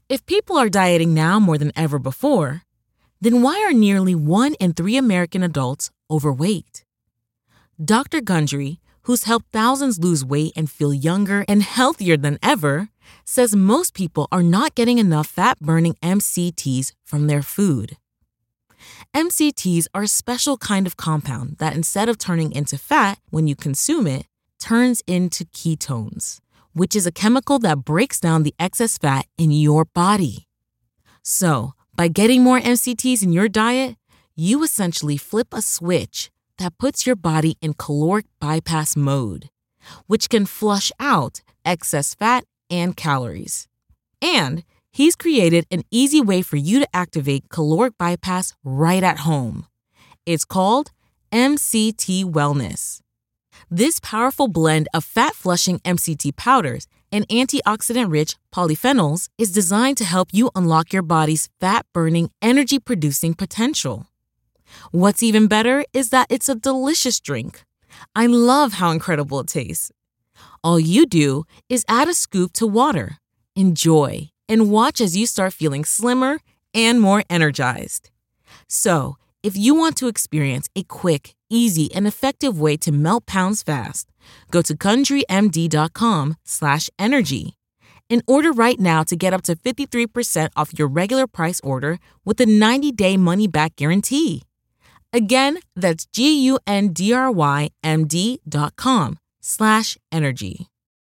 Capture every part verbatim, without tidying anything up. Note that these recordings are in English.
If people are dieting now more than ever before, then why are nearly one in three American adults overweight? Doctor Gundry, who's helped thousands lose weight and feel younger and healthier than ever, says most people are not getting enough fat-burning M C Ts from their food. M C Ts are a special kind of compound that, instead of turning into fat when you consume it, turns into ketones, which is a chemical that breaks down the excess fat in your body. So, by getting more M C Ts in your diet, you essentially flip a switch that puts your body in caloric bypass mode, which can flush out excess fat and calories. And he's created an easy way for you to activate caloric bypass right at home. It's called M C T Wellness. This powerful blend of fat-flushing M C T powders and antioxidant-rich polyphenols is designed to help you unlock your body's fat-burning, energy-producing potential. What's even better is that it's a delicious drink. I love how incredible it tastes. All you do is add a scoop to water, enjoy, and watch as you start feeling slimmer and more energized. So, if you want to experience a quick, easy, and effective way to melt pounds fast, go to GundryMD.com slash energy and order right now to get up to fifty-three percent off your regular price order with a ninety-day money-back guarantee. Again, that's G-U-N-D-R-Y-M-D dot com slash energy.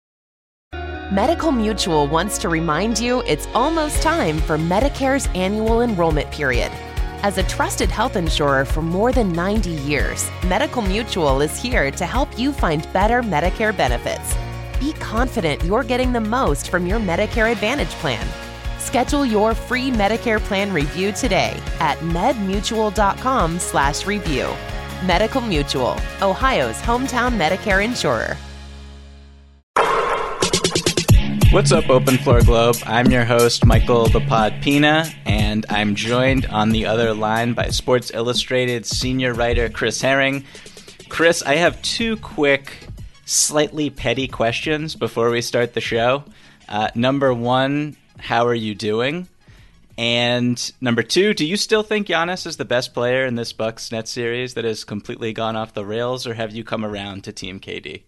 Medical Mutual wants to remind you it's almost time for Medicare's annual enrollment period. As a trusted health insurer for more than ninety years, Medical Mutual is here to help you find better Medicare benefits. Be confident you're getting the most from your Medicare Advantage plan. Schedule your free Medicare plan review today at medmutual.com slash review. Medical Mutual, Ohio's hometown Medicare insurer. What's up, Open Floor Globe? I'm your host, Michael the Pod Pina, and I'm joined on the other line by Sports Illustrated senior writer Chris Herring. Chris, I have two quick, slightly petty questions before we start the show. Uh, number one, how are you doing? And number two, do you still think Giannis is the best player in this Bucks Nets series that has completely gone off the rails, or have you come around to Team K D?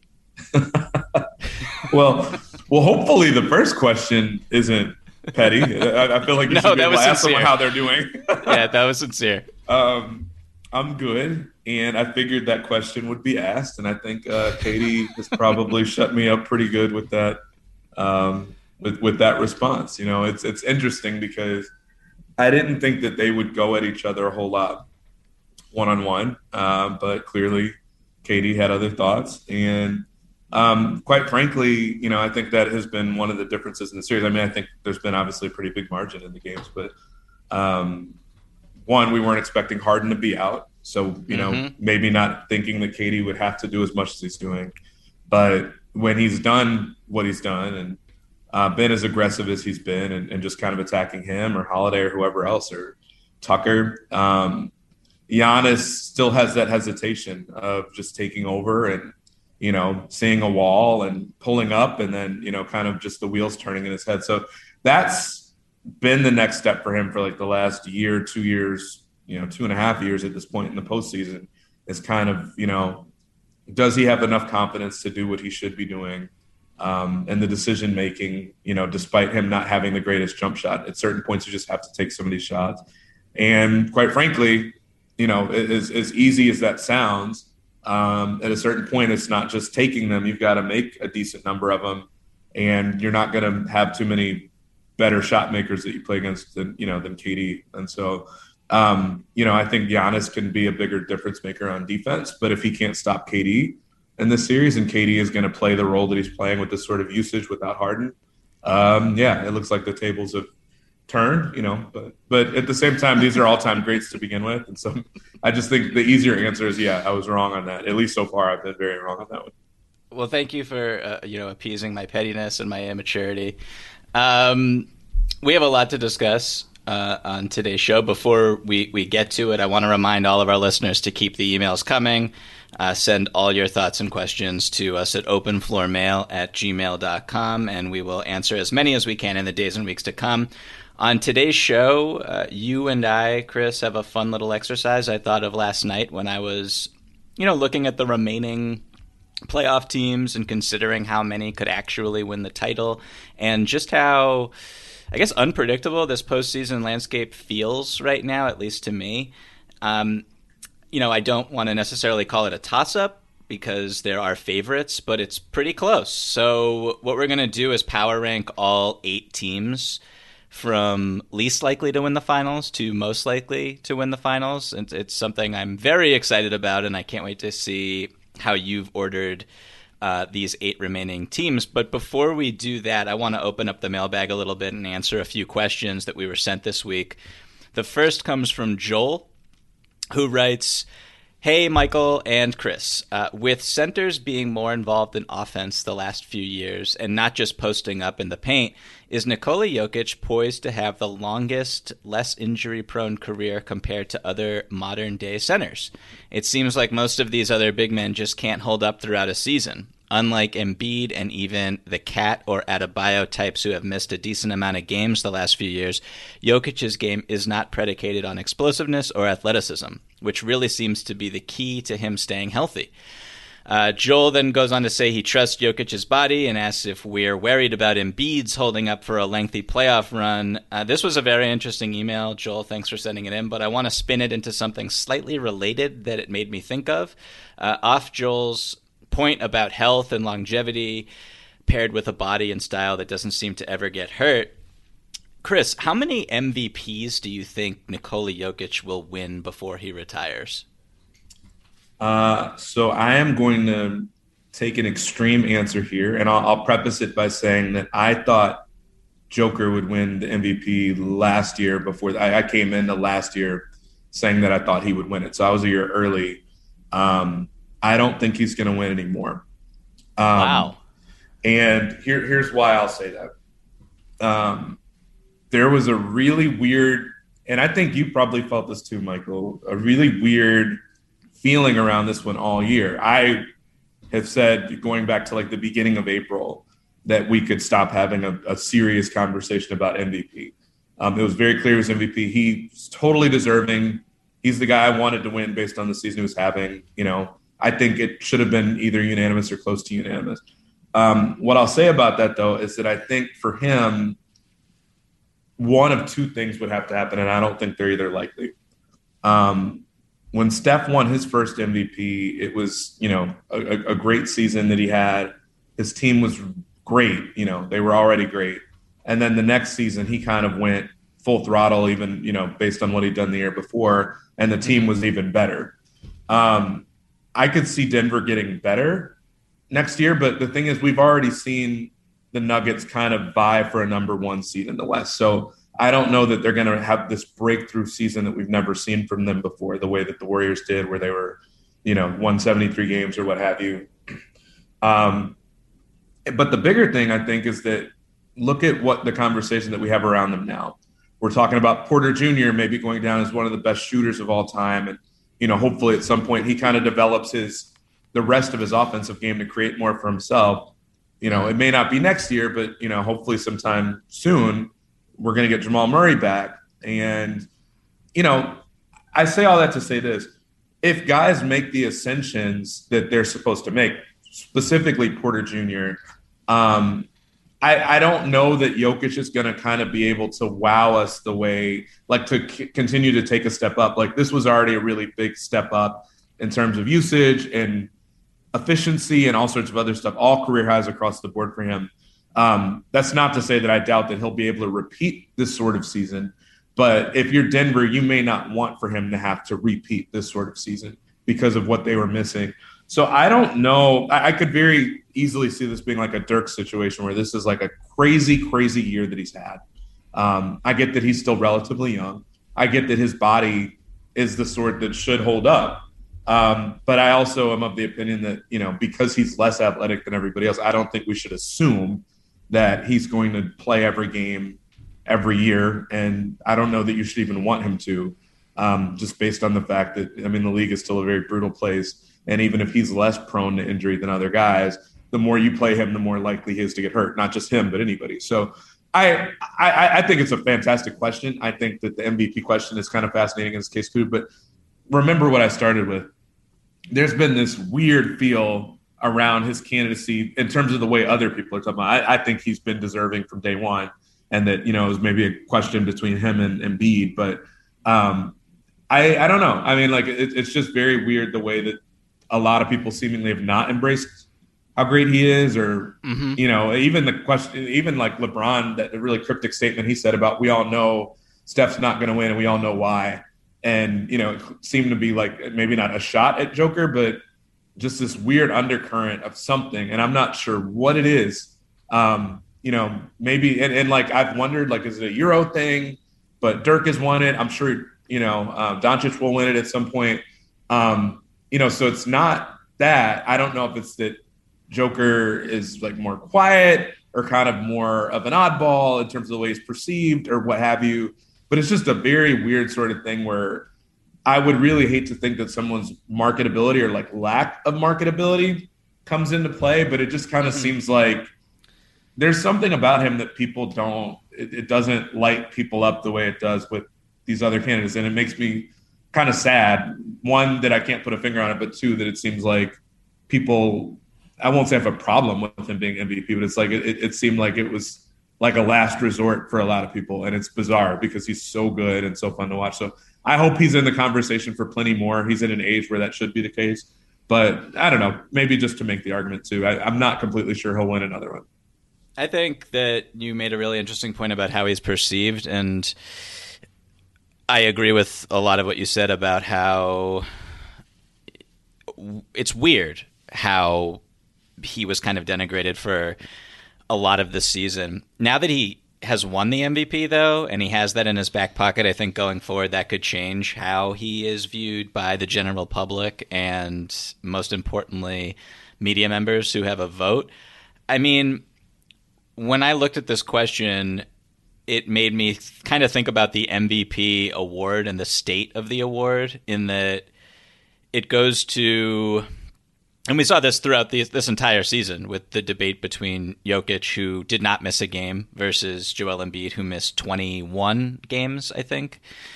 well, well, hopefully the first question isn't petty. I, I feel like you no, should be that able was to ask sincere. someone how they're doing. Yeah, that was sincere. Um, I'm good, and I figured that question would be asked, and I think uh, Katie has probably shut me up pretty good with that. Um, with with that response, you know, it's it's interesting because I didn't think that they would go at each other a whole lot one on one, but clearly Katie had other thoughts, and um, quite frankly, you know, I think that has been one of the differences in the series. I mean, I think there's been obviously a pretty big margin in the games, but um, one, we weren't expecting Harden to be out, so you know, mm-hmm. maybe not thinking that Katie would have to do as much as he's doing, but when he's done what he's done and Uh, been as aggressive as he's been and, and just kind of attacking him or Holiday or whoever else or Tucker. Um, Giannis still has that hesitation of just taking over and, you know, seeing a wall and pulling up and then, you know, kind of just the wheels turning in his head. So that's been the next step for him for like the last year, two years, you know, two and a half years at this point in the postseason is kind of, you know, does he have enough confidence to do what he should be doing? Um, and the decision making, you know, despite him not having the greatest jump shot, at certain points you just have to take some of these shots. And quite frankly, you know, as, as easy as that sounds, um, at a certain point, it's not just taking them. You've got to make a decent number of them, and you're not going to have too many better shot makers that you play against than, you know, than K D. And so, um, you know, I think Giannis can be a bigger difference maker on defense, but if he can't stop K D in this series, and K D is going to play the role that he's playing with this sort of usage without Harden, um, yeah, it looks like the tables have turned, you know, but but at the same time, these are all-time greats to begin with. And so I just think the easier answer is, yeah, I was wrong on that. At least so far, I've been very wrong on that one. Well, thank you for, uh, you know, appeasing my pettiness and my immaturity. Um, we have a lot to discuss uh, on today's show. Before we, we get to it, I want to remind all of our listeners to keep the emails coming. Uh, send all your thoughts and questions to us at openfloormail at gmail dot com, and we will answer as many as we can in the days and weeks to come. On today's show, uh, you and I, Chris, have a fun little exercise I thought of last night when I was, you know, looking at the remaining playoff teams and considering how many could actually win the title, and just how, I guess, unpredictable this postseason landscape feels right now, at least to me. Um, you know, I don't want to necessarily call it a toss-up because there are favorites, but it's pretty close. So what we're going to do is power rank all eight teams from least likely to win the finals to most likely to win the finals. And it's something I'm very excited about, and I can't wait to see how you've ordered uh, these eight remaining teams. But before we do that, I want to open up the mailbag a little bit and answer a few questions that we were sent this week. The first comes from Joel, who writes, "Hey, Michael and Chris, uh, with centers being more involved in offense the last few years and not just posting up in the paint, is Nikola Jokic poised to have the longest, less injury-prone career compared to other modern-day centers? It seems like most of these other big men just can't hold up throughout a season. Unlike Embiid and even the Cat or Adebayo types who have missed a decent amount of games the last few years, Jokic's game is not predicated on explosiveness or athleticism, which really seems to be the key to him staying healthy." Uh, Joel then goes on to say he trusts Jokic's body and asks if we're worried about Embiid's holding up for a lengthy playoff run. Uh, this was a very interesting email, Joel. Thanks for sending it in, but I want to spin it into something slightly related that it made me think of. Uh, off Joel's point about health and longevity paired with a body and style that doesn't seem to ever get hurt, Chris, how many M V Ps do you think Nikola Jokic will win before he retires? Uh, so I am going to take an extreme answer here, and I'll, I'll preface it by saying that I thought Joker would win the M V P last year before I, I came into last year saying that I thought he would win it. So I was a year early. Um, I don't think he's going to win anymore. Um, wow. And here, here's why I'll say that. Um, there was a really weird, and I think you probably felt this too, Michael, a really weird feeling around this one all year. I have said, going back to like the beginning of April, that we could stop having a, a serious conversation about M V P. Um, it was very clear he was M V P. He's totally deserving. He's the guy I wanted to win based on the season he was having. You know, I think it should have been either unanimous or close to unanimous. Um, what I'll say about that, though, is that I think for him, one of two things would have to happen, and I don't think they're either likely. Um, when Steph won his first M V P, it was, you know, a, a great season that he had. His team was great. You know, they were already great. And then the next season, he kind of went full throttle, even, you know, based on what he'd done the year before, and the team was even better. Um, I could see Denver getting better next year, but the thing is, we've already seen the Nuggets kind of vie for a number one seed in the West. So I don't know that they're going to have this breakthrough season that we've never seen from them before, the way that the Warriors did, where they were, you know, won seventy-three games or what have you. Um, but the bigger thing, I think, is that look at what the conversation that we have around them now. We're talking about Porter Junior maybe going down as one of the best shooters of all time. And, you know, hopefully at some point he kind of develops his the rest of his offensive game to create more for himself. You know, it may not be next year, but, you know, hopefully sometime soon we're going to get Jamal Murray back. And, you know, I say all that to say this. If guys make the ascensions that they're supposed to make, specifically Porter Junior, um, I, I don't know that Jokic is going to kind of be able to wow us the way, like to c- continue to take a step up. Like this was already a really big step up in terms of usage and efficiency and all sorts of other stuff, all career highs across the board for him. Um, that's not to say that I doubt that he'll be able to repeat this sort of season. But if you're Denver, you may not want for him to have to repeat this sort of season because of what they were missing. So I don't know. I, I could very easily see this being like a Dirk situation where this is like a crazy, crazy year that he's had. Um, I get that he's still relatively young. I get that his body is the sort that should hold up. Um, but I also am of the opinion that, you know, because he's less athletic than everybody else, I don't think we should assume that he's going to play every game every year. And I don't know that you should even want him to, um, just based on the fact that, I mean, the league is still a very brutal place. And even if he's less prone to injury than other guys, the more you play him, the more likely he is to get hurt. Not just him, but anybody. So I, I, I think it's a fantastic question. I think that the M V P question is kind of fascinating in this case too. But remember what I started with. There's been this weird feel around his candidacy in terms of the way other people are talking about. I, I think he's been deserving from day one, and that, you know, it was maybe a question between him and Embiid. But um, I, I don't know. I mean, like, it, it's just very weird the way that a lot of people seemingly have not embraced how great he is, or, mm-hmm. you know, even the question, even like LeBron, that really cryptic statement he said about, we all know Steph's not going to win and we all know why. And, you know, it seemed to be like maybe not a shot at Joker, but just this weird undercurrent of something. And I'm not sure what it is. Um, you know, maybe, and, and like, I've wondered, like, is it a Euro thing? But Dirk has won it. I'm sure, you know, uh, Doncic will win it at some point. Um, you know, so it's not that. I don't know if it's that Joker is like more quiet or kind of more of an oddball in terms of the way he's perceived or what have you. But it's just a very weird sort of thing where I would really hate to think that someone's marketability or like lack of marketability comes into play. But it just kind of mm-hmm. seems like there's something about him that people don't, it, it doesn't light people up the way it does with these other candidates. And it makes me kind of sad. One, that I can't put a finger on it, but two, that it seems like people, I won't say I have a problem with him being M V P, but it's like, it, it seemed like it was like a last resort for a lot of people. And it's bizarre because he's so good and so fun to watch. So I hope he's in the conversation for plenty more. He's at an age where that should be the case, but I don't know, maybe just to make the argument too. I, I'm not completely sure he'll win another one. I think that you made a really interesting point about how he's perceived. And I agree with a lot of what you said about how it's weird how he was kind of denigrated for a lot of this season. Now that he has won the M V P, though, and he has that in his back pocket, I think going forward that could change how he is viewed by the general public and, most importantly, media members who have a vote. I mean, when I looked at this question, it made me kind of think about the M V P award and the state of the award, in that it goes to, and we saw this throughout the, this entire season with the debate between Jokic, who did not miss a game, versus Joel Embiid, who missed twenty-one games, I think.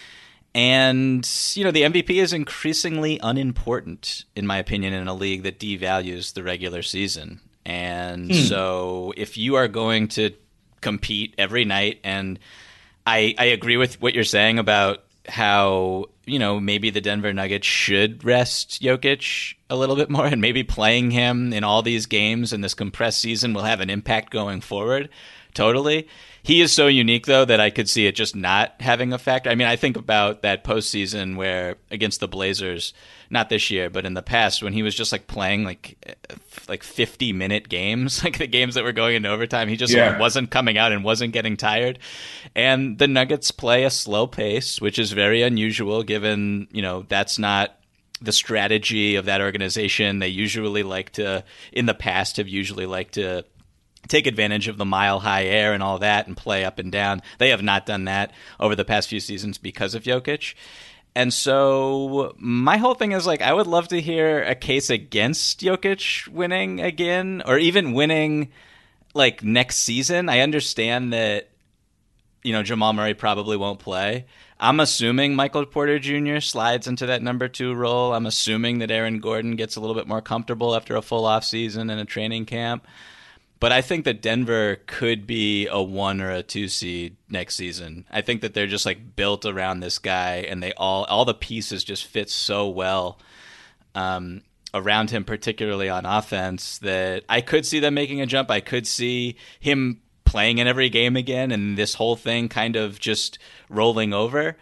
And, you know, the M V P is increasingly unimportant, in my opinion, in a league that devalues the regular season. And hmm. so if you are going to compete every night, and I, I agree with what you're saying about how, you know, maybe the Denver Nuggets should rest Jokic a little bit more, and maybe playing him in all these games in this compressed season will have an impact going forward. Totally. He is so unique, though, that I could see it just not having effect. I mean, I think about that postseason where against the Blazers, not this year, but in the past, when he was just like playing like like fifty minute games, like the games that were going into overtime, he just yeah. like, wasn't coming out and wasn't getting tired. And the Nuggets play a slow pace, which is very unusual given, you know, that's not the strategy of that organization. They usually like to, in the past, have usually liked to take advantage of the mile high air and all that and play up and down. They have not done that over the past few seasons because of Jokic. And so my whole thing is like, I would love to hear a case against Jokic winning again, or even winning like next season. I understand that, you know, Jamal Murray probably won't play. I'm assuming Michael Porter Junior slides into that number two role. I'm assuming that Aaron Gordon gets a little bit more comfortable after a full off season and a training camp. But I think that Denver could be a one or a two seed next season. I think that they're just like built around this guy, and they all all the pieces just fit so well um, around him, particularly on offense, that I could see them making a jump. I could see him playing in every game again, and this whole thing kind of just rolling over.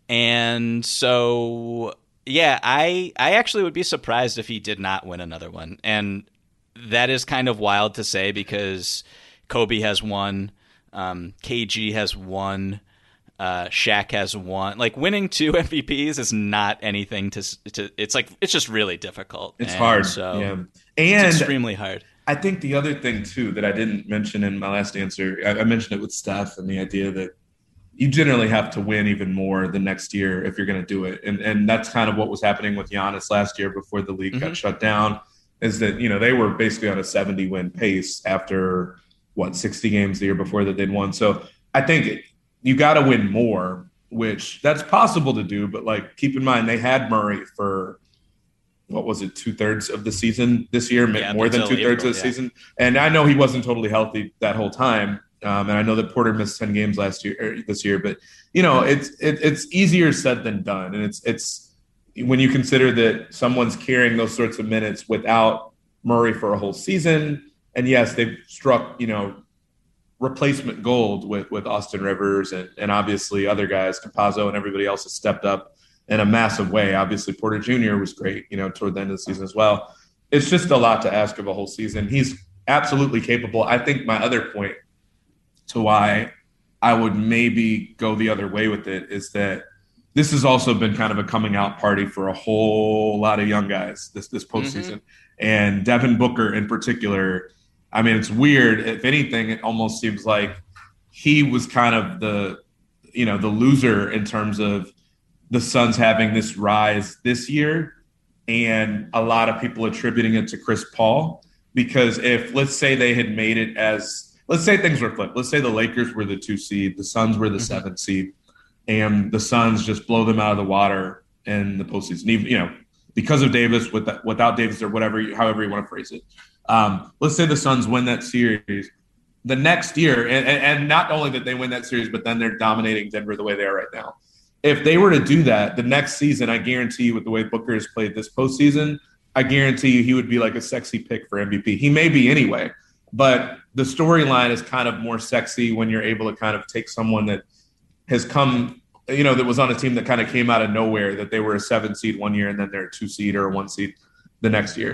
And so, yeah, I I actually would be surprised if he did not win another one. And that is kind of wild to say because Kobe has won, um, K G has won, uh, Shaq has won. Like, winning two M V Ps is not anything to to. It's like it's just really difficult. It's and hard, so yeah, and it's extremely hard. I think the other thing too that I didn't mention in my last answer, I, I mentioned it with Steph, and the idea that you generally have to win even more the next year if you're going to do it. And and that's kind of what was happening with Giannis last year before the league mm-hmm. got shut down, is that, you know, they were basically on a seventy win pace after what, sixty games the year before that they'd won. So I think it, you got to win more, which that's possible to do. But like, keep in mind, they had Murray for, what was it, two thirds of the season this year, yeah, more than two thirds of the yeah. season. And I know he wasn't totally healthy that whole time. Um, and I know that Porter missed ten games last year, or this year, but you know, it's, it, it's easier said than done. And it's, it's when you consider that someone's carrying those sorts of minutes without Murray for a whole season. And yes, they've struck, you know, replacement gold with, with Austin Rivers and, and obviously other guys, Campazzo and everybody else has stepped up in a massive way. Obviously Porter Junior was great, you know, toward the end of the season as well. It's just a lot to ask of a whole season. He's absolutely capable. I think my other point to why I would maybe go the other way with it is that this has also been kind of a coming out party for a whole lot of young guys this, this postseason. Mm-hmm. And Devin Booker in particular, I mean, it's weird. If anything, it almost seems like he was kind of the, you know, the loser in terms of the Suns having this rise this year, and a lot of people attributing it to Chris Paul. Because if, let's say they had made it as, let's say things were flipped. Let's say the Lakers were the two seed, the Suns were the mm-hmm. seventh seed, and the Suns just blow them out of the water in the postseason. Even, you know, because of Davis, with that, without Davis, or whatever, however you want to phrase it. Um, let's say the Suns win that series the next year, and, and, and not only that they win that series, but then they're dominating Denver the way they are right now. If they were to do that the next season, I guarantee you, with the way Booker has played this postseason, I guarantee you he would be like a sexy pick for M V P. He may be anyway, but the storyline is kind of more sexy when you're able to kind of take someone that has come, you know, that was on a team that kind of came out of nowhere, that they were a seven seed one year and then they're a two seed or a one seed the next year.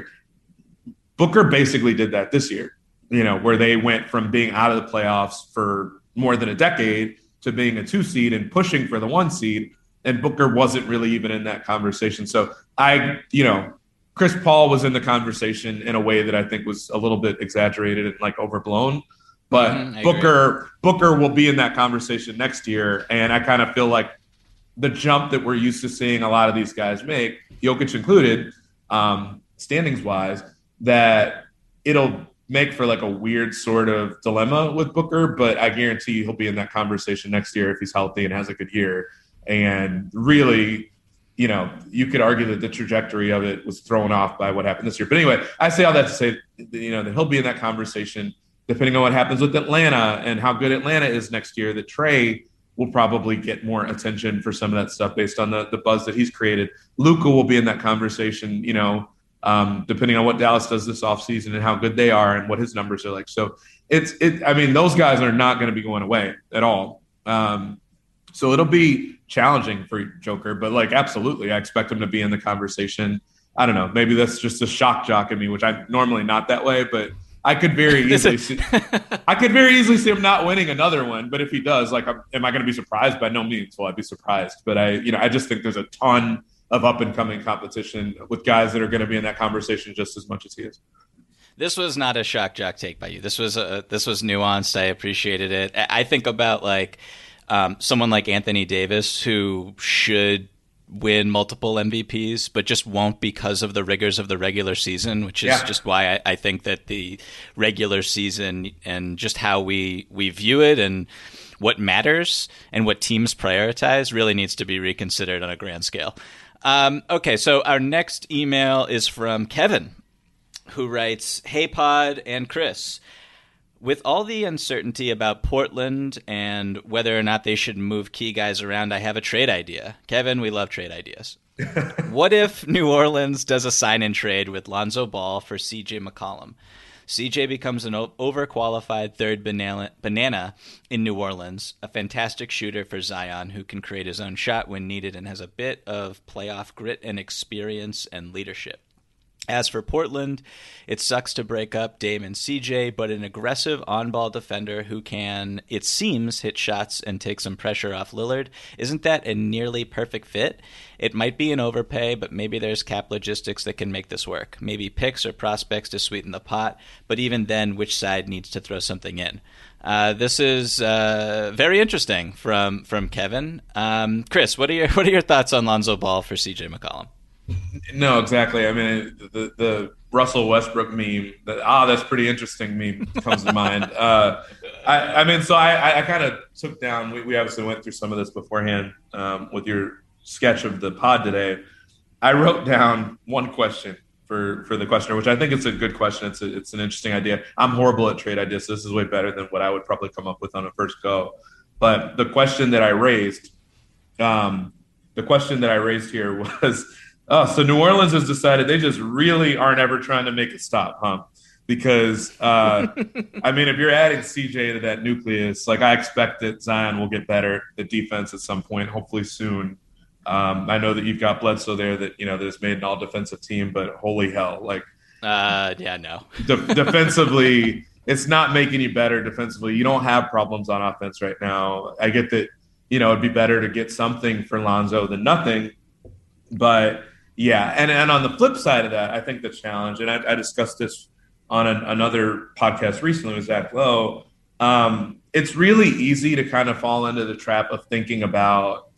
Booker basically did that this year, you know, where they went from being out of the playoffs for more than a decade to being a two seed and pushing for the one seed. And Booker wasn't really even in that conversation. So I, you know, Chris Paul was in the conversation in a way that I think was a little bit exaggerated and like overblown, but mm-hmm, Booker, agree. Booker will be in that conversation next year. And I kind of feel like the jump that we're used to seeing a lot of these guys make, Jokic included, um, standings wise, that it'll make for like a weird sort of dilemma with Booker, but I guarantee you he'll be in that conversation next year if he's healthy and has a good year. And really, you know, you could argue that the trajectory of it was thrown off by what happened this year. But anyway, I say all that to say, you know, that he'll be in that conversation depending on what happens with Atlanta and how good Atlanta is next year, that Trey will probably get more attention for some of that stuff based on the, the buzz that he's created. Luka will be in that conversation, you know, um, depending on what Dallas does this offseason and how good they are and what his numbers are like. So it's, it, I mean, those guys are not going to be going away at all. Um, so it'll be challenging for Joker, but like, absolutely, I expect him to be in the conversation. I don't know, maybe that's just a shock jock in me, which I'm normally not that way, but I could very easily see, I could very easily see him not winning another one. But if he does, like, I'm, am I going to be surprised? By no means will I be surprised. But I, you know, I just think there's a ton of up and coming competition with guys that are going to be in that conversation just as much as he is. This was not a shock jock take by you. This was a, this was nuanced. I appreciated it. I think about like um, someone like Anthony Davis, who should win multiple M V Ps, but just won't because of the rigors of the regular season, which is yeah. just why I, I think that the regular season and just how we, we view it and what matters and what teams prioritize really needs to be reconsidered on a grand scale. Um, okay, so our next email is from Kevin, who writes, "Hey Pod and Chris, with all the uncertainty about Portland and whether or not they should move key guys around, I have a trade idea." Kevin, we love trade ideas. What if New Orleans does a sign-in trade with Lonzo Ball for C J McCollum? C J becomes an overqualified third banana, banana in New Orleans, a fantastic shooter for Zion who can create his own shot when needed and has a bit of playoff grit and experience and leadership. As for Portland, it sucks to break up Dame and C J, but an aggressive on-ball defender who can, it seems, hit shots and take some pressure off Lillard. Isn't that a nearly perfect fit? It might be an overpay, but maybe there's cap logistics that can make this work. Maybe picks or prospects to sweeten the pot, but even then, which side needs to throw something in? Uh, this is uh, very interesting from from Kevin. Um, Chris, what are your what are your thoughts on Lonzo Ball for C J McCollum? No, exactly. I mean, the the Russell Westbrook meme, the, ah, that's pretty interesting meme comes to mind. Uh, I, I mean, so I, I kind of took down, we, we obviously went through some of this beforehand um, with your sketch of the pod today. I wrote down one question for, for the questioner, which I think it's a good question. It's a, it's an interesting idea. I'm horrible at trade ideas, so this is way better than what I would probably come up with on a first go. But the question that I raised, um, the question that I raised here was, oh, so New Orleans has decided they just really aren't ever trying to make a stop, huh? Because, uh, I mean, if you're adding C J to that nucleus, like I expect that Zion will get better at defense at some point, hopefully soon. Um, I know that you've got Bledsoe there that, you know, that has made an all-defensive team, but holy hell, like uh, yeah, no. de- defensively, it's not making you better defensively. You don't have problems on offense right now. I get that, you know, it'd be better to get something for Lonzo than nothing, but – yeah, and, and on the flip side of that, I think the challenge, and I, I discussed this on an, another podcast recently with Zach Lowe, um, it's really easy to kind of fall into the trap of thinking about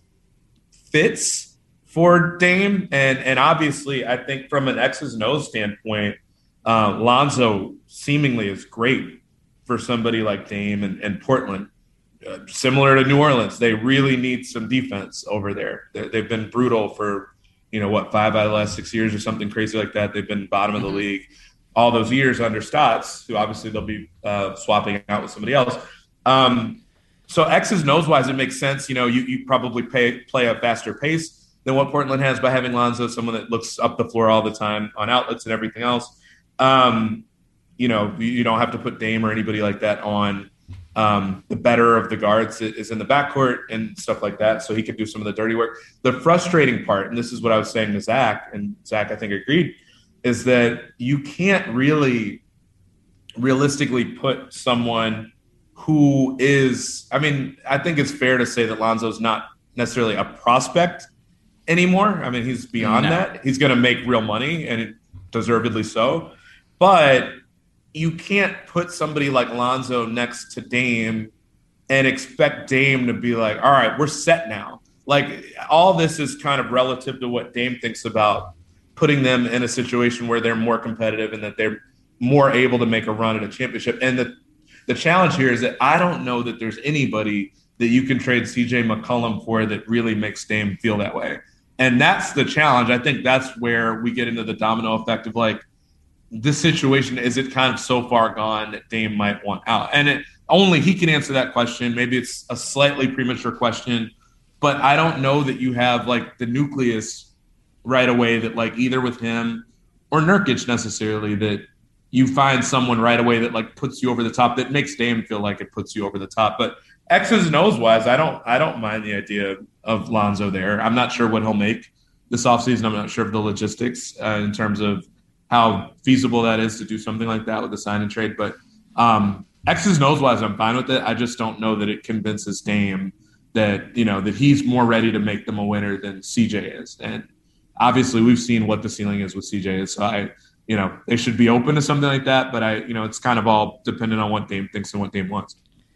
fits for Dame. And, and obviously, I think from an X's and O's standpoint, uh, Lonzo seemingly is great for somebody like Dame and, and Portland. Uh, similar to New Orleans, they really need some defense over there. They, they've been brutal for – you know, what, five out of the last six years or something crazy like that. They've been bottom of the league all those years under Stotts, who obviously they'll be uh, swapping out with somebody else. Um, so X's and O's wise, it makes sense. You know, you, you probably pay, play a faster pace than what Portland has by having Lonzo, someone that looks up the floor all the time on outlets and everything else. Um, you know, you don't have to put Dame or anybody like that on. Um, the better of the guards is in the backcourt and stuff like that, so he could do some of the dirty work. The frustrating part, and this is what I was saying to Zach, and Zach I think agreed, is that you can't really realistically put someone who is – I mean, I think it's fair to say that Lonzo's not necessarily a prospect anymore. I mean, he's beyond no. that. He's going to make real money, and deservedly so. But – you can't put somebody like Lonzo next to Dame and expect Dame to be like, all right, we're set now. Like, all this is kind of relative to what Dame thinks about putting them in a situation where they're more competitive and that they're more able to make a run at a championship. And the, the challenge here is that I don't know that there's anybody that you can trade C J McCollum for that really makes Dame feel that way. And that's the challenge. I think that's where we get into the domino effect of, like, this situation, is it kind of so far gone that Dame might want out? And it, only he can answer that question. Maybe it's a slightly premature question, but I don't know that you have like the nucleus right away that like either with him or Nurkic necessarily that you find someone right away that like puts you over the top, that makes Dame feel like it puts you over the top. But X's and O's wise, I don't, I don't mind the idea of Lonzo there. I'm not sure what he'll make this offseason. I'm not sure of the logistics uh, in terms of how feasible that is to do something like that with a sign and trade. But um, X's and O's wise, I'm fine with it. I just don't know that it convinces Dame that, you know, that he's more ready to make them a winner than C J is. And obviously we've seen what the ceiling is with C J. So I, you know, they should be open to something like that. But I, you know, it's kind of all dependent on what Dame thinks and what Dame wants.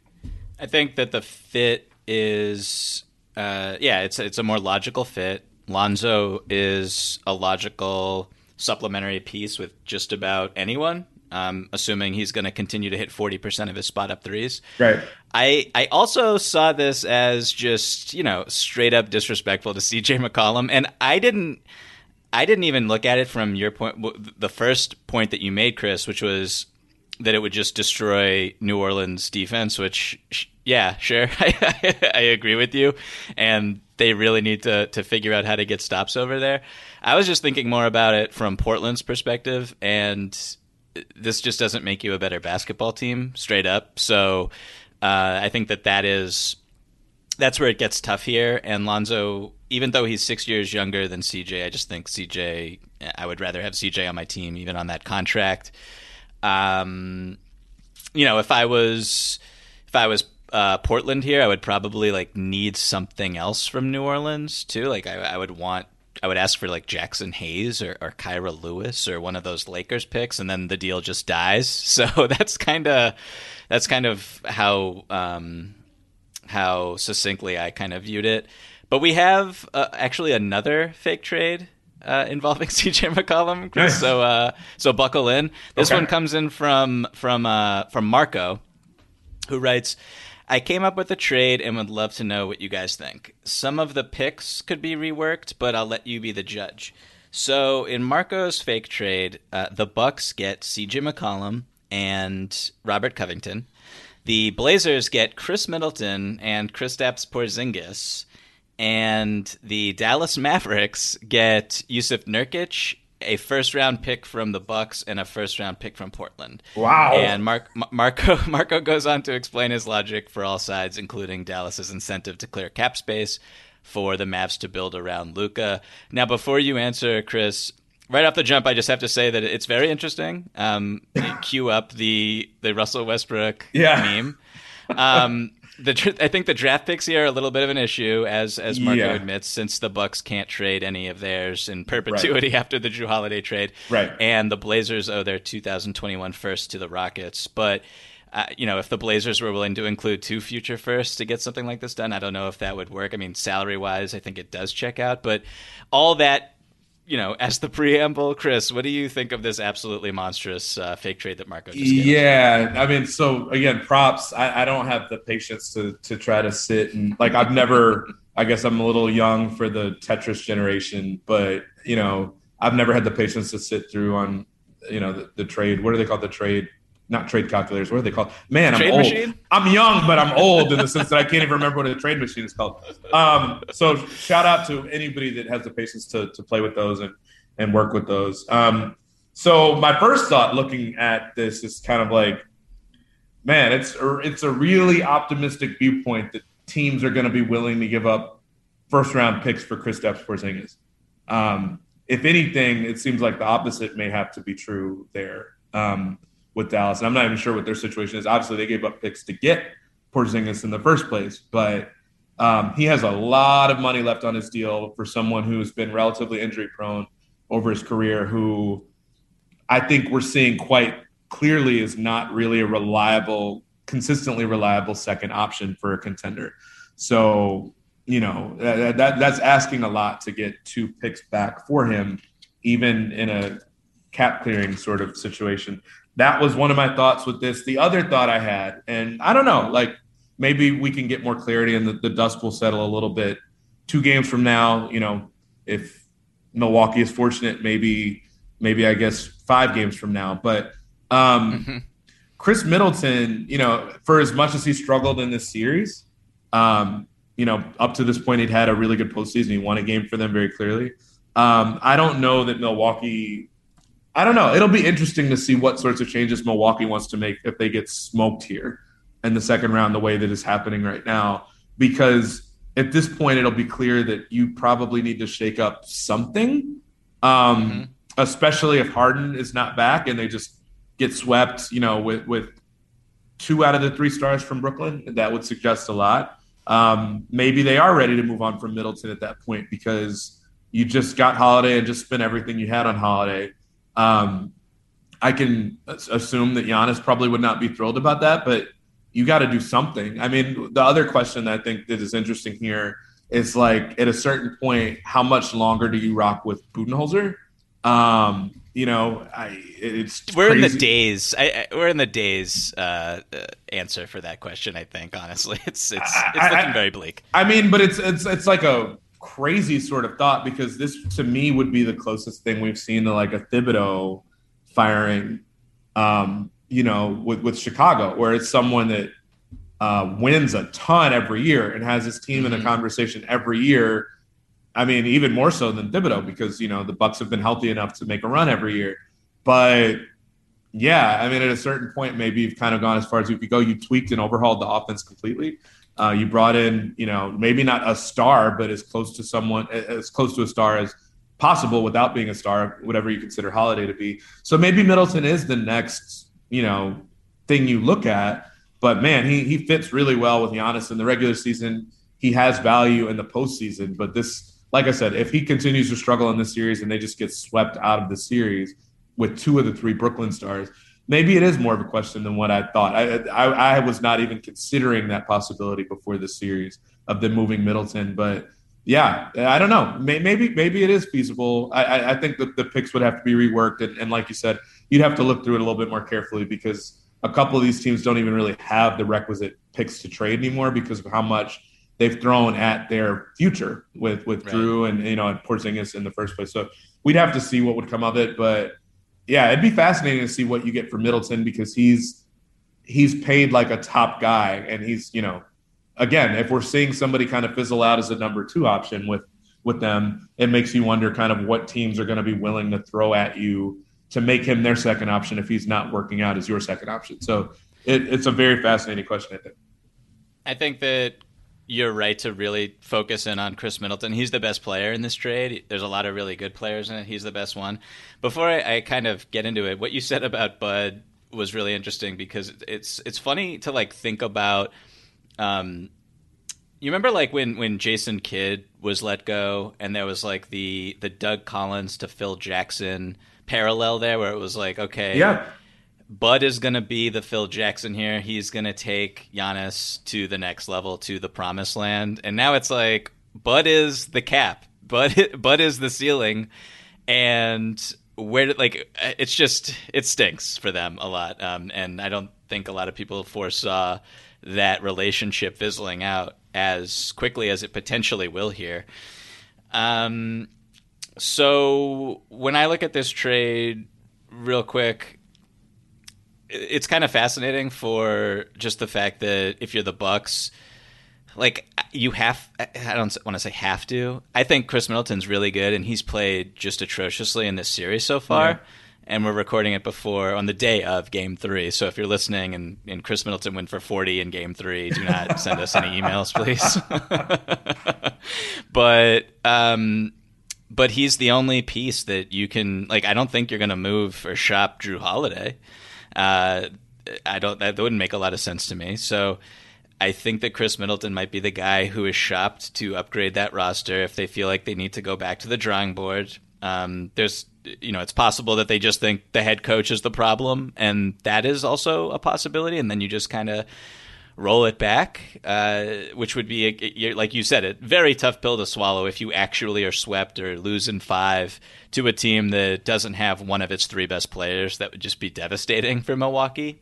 I think that the fit is, uh, yeah, it's it's a more logical fit. Lonzo is a logical supplementary piece with just about anyone, um, assuming he's going to continue to hit forty percent of his spot up threes. Right. I, I also saw this as just, you know, straight up disrespectful to C J McCollum. And I didn't, I didn't even look at it from your point, the first point that you made, Chris, which was that it would just destroy New Orleans defense, which, yeah, sure. I, I agree with you. And they really need to, to figure out how to get stops over there. I was just thinking more about it from Portland's perspective, and this just doesn't make you a better basketball team, straight up. So uh, I think that that is that's where it gets tough here. And Lonzo, even though he's six years younger than C J, I just think C J, I would rather have C J on my team, even on that contract. Um, you know, if I was, if I was uh, Portland here, I would probably like need something else from New Orleans too. Like I, I would want, I would ask for like Jackson Hayes or, or Kyra Lewis or one of those Lakers picks, and then the deal just dies. So that's kind of, that's kind of how, um, how succinctly I kind of viewed it. But we have uh, actually another fake trade uh, involving C J McCollum, Chris. Nice. So, uh, so buckle in. This okay. one comes in from from uh, from Marco, who writes, "I came up with a trade and would love to know what you guys think. Some of the picks could be reworked, but I'll let you be the judge." So, in Marco's fake trade, uh, the Bucks get C J McCollum and Robert Covington. The Blazers get Chris Middleton and Kristaps Porzingis, and the Dallas Mavericks get Yusuf Nurkic, a first-round pick from the Bucks, and a first-round pick from Portland. Wow! And Mark, Marco Marco goes on to explain his logic for all sides, including Dallas's incentive to clear cap space for the Mavs to build around Luka. Now, before you answer, Chris, right off the jump, I just have to say that it's very interesting. Um, cue up the the Russell Westbrook yeah. meme. Um, the I think the draft picks here are a little bit of an issue, as as Marco yeah. admits, since the Bucks can't trade any of theirs in perpetuity right. after the Jrue Holiday trade, right? And the Blazers owe their two thousand twenty-one first to the Rockets, but. Uh, you know, if the Blazers were willing to include two future firsts to get something like this done, I don't know if that would work. I mean, salary-wise, I think it does check out. But all that, you know, as the preamble, Chris, what do you think of this absolutely monstrous uh, fake trade that Marco just gave? Yeah, I mean, so, again, props. I, I don't have the patience to to try to sit and, like, I've never – I guess I'm a little young for the Tetris generation, but, you know, I've never had the patience to sit through on, you know, the, the trade. What do they call the trade – not trade calculators. What are they called? Man, I'm trade old. Machine? I'm young, but I'm old in the sense that I can't even remember what a trade machine is called. Um, so shout out to anybody that has the patience to to play with those and, and work with those. Um, so my first thought looking at this is kind of like, man, it's a, it's a really optimistic viewpoint that teams are going to be willing to give up first round picks for Kristaps Porzingis. Um, if anything, it seems like the opposite may have to be true there. Um, with Dallas. And I'm not even sure what their situation is. Obviously, they gave up picks to get Porzingis in the first place, but um, he has a lot of money left on his deal for someone who's been relatively injury prone over his career, who I think we're seeing quite clearly is not really a reliable, consistently reliable second option for a contender. So, you know, that, that that's asking a lot to get two picks back for him, even in a cap clearing sort of situation. That was one of my thoughts with this. The other thought I had, and I don't know, like maybe we can get more clarity and the, the dust will settle a little bit. Two games from now, you know, if Milwaukee is fortunate, maybe, maybe I guess five games from now. But um, mm-hmm. Chris Middleton, you know, for as much as he struggled in this series, um, you know, up to this point, he'd had a really good postseason. He won a game for them very clearly. Um, I don't know that Milwaukee – I don't know. It'll be interesting to see what sorts of changes Milwaukee wants to make if they get smoked here in the second round the way that is happening right now. Because at this point, it'll be clear that you probably need to shake up something, um, mm-hmm. especially if Harden is not back and they just get swept, you know, with, with two out of the three stars from Brooklyn. That would suggest a lot. Um, maybe they are ready to move on from Middleton at that point because you just got Holiday and just spent everything you had on Holiday. Um, I can assume that Giannis probably would not be thrilled about that, but you got to do something. I mean, the other question I think that is interesting here is like at a certain point, how much longer do you rock with Budenholzer? Um, you know, I it's we're crazy. in the days. I, I, we're in the days uh, uh, answer for that question. I think honestly, it's it's it's I, looking I, very bleak. I mean, but it's it's it's like a crazy sort of thought because this to me would be the closest thing we've seen to like a Thibodeau firing, um, you know, with, with Chicago, where it's someone that uh, wins a ton every year and has his team mm-hmm. in a conversation every year. I mean, even more so than Thibodeau because, you know, the Bucks have been healthy enough to make a run every year. But yeah, I mean, at a certain point, maybe you've kind of gone as far as you could go. You tweaked and overhauled the offense completely. Uh, you brought in, you know, maybe not a star, but as close to someone, as close to a star as possible without being a star, whatever you consider Holiday to be. So maybe Middleton is the next, you know, thing you look at. But man, he he fits really well with Giannis in the regular season. He has value in the postseason. But this, like I said, if he continues to struggle in this series and they just get swept out of the series with two of the three Brooklyn stars, maybe it is more of a question than what I thought. I, I I was not even considering that possibility before this series of them moving Middleton. But yeah, I don't know. Maybe maybe it is feasible. I, I think that the picks would have to be reworked. And, and like you said, you'd have to look through it a little bit more carefully because a couple of these teams don't even really have the requisite picks to trade anymore because of how much they've thrown at their future with, with right. Drew and, you know, and Porzingis in the first place. So we'd have to see what would come of it. But yeah, it'd be fascinating to see what you get for Middleton because he's he's paid like a top guy. And he's, you know, again, if we're seeing somebody kind of fizzle out as a number two option with, with them, it makes you wonder kind of what teams are going to be willing to throw at you to make him their second option if he's not working out as your second option. So it, it's a very fascinating question, I think. I think that you're right to really focus in on Chris Middleton. He's the best player in this trade. There's a lot of really good players in it. He's the best one. Before I, I kind of get into it, what you said about Bud was really interesting because it's it's funny to like think about. Um, you remember like when, when Jason Kidd was let go and there was like the, the Doug Collins to Phil Jackson parallel there where it was like, okay, yeah. Bud is going to be the Phil Jackson here. He's going to take Giannis to the next level, to the promised land. And now it's like Bud is the cap. Bud, Bud is the ceiling. And where did like it's just it stinks for them a lot. Um, and I don't think a lot of people foresaw that relationship fizzling out as quickly as it potentially will here. Um, so when I look at this trade real quick, it's kind of fascinating for just the fact that if you're the Bucks, like you have, I don't want to say have to. I think Chris Middleton's really good and he's played just atrociously in this series so far. Yeah. And we're recording it before on the day of game three. So if you're listening and, and Chris Middleton went for forty in game three, do not send us any emails, please. but, um, but he's the only piece that you can, like, I don't think you're going to move or shop Drew Holiday. Uh, I don't, that wouldn't make a lot of sense to me. So I think that Chris Middleton might be the guy who is shopped to upgrade that roster if they feel like they need to go back to the drawing board. Um, there's, you know, it's possible that they just think the head coach is the problem, and that is also a possibility. And then you just kind of roll it back, uh, which would be, a, like you said, a very tough pill to swallow if you actually are swept or lose in five to a team that doesn't have one of its three best players. That would just be devastating for Milwaukee.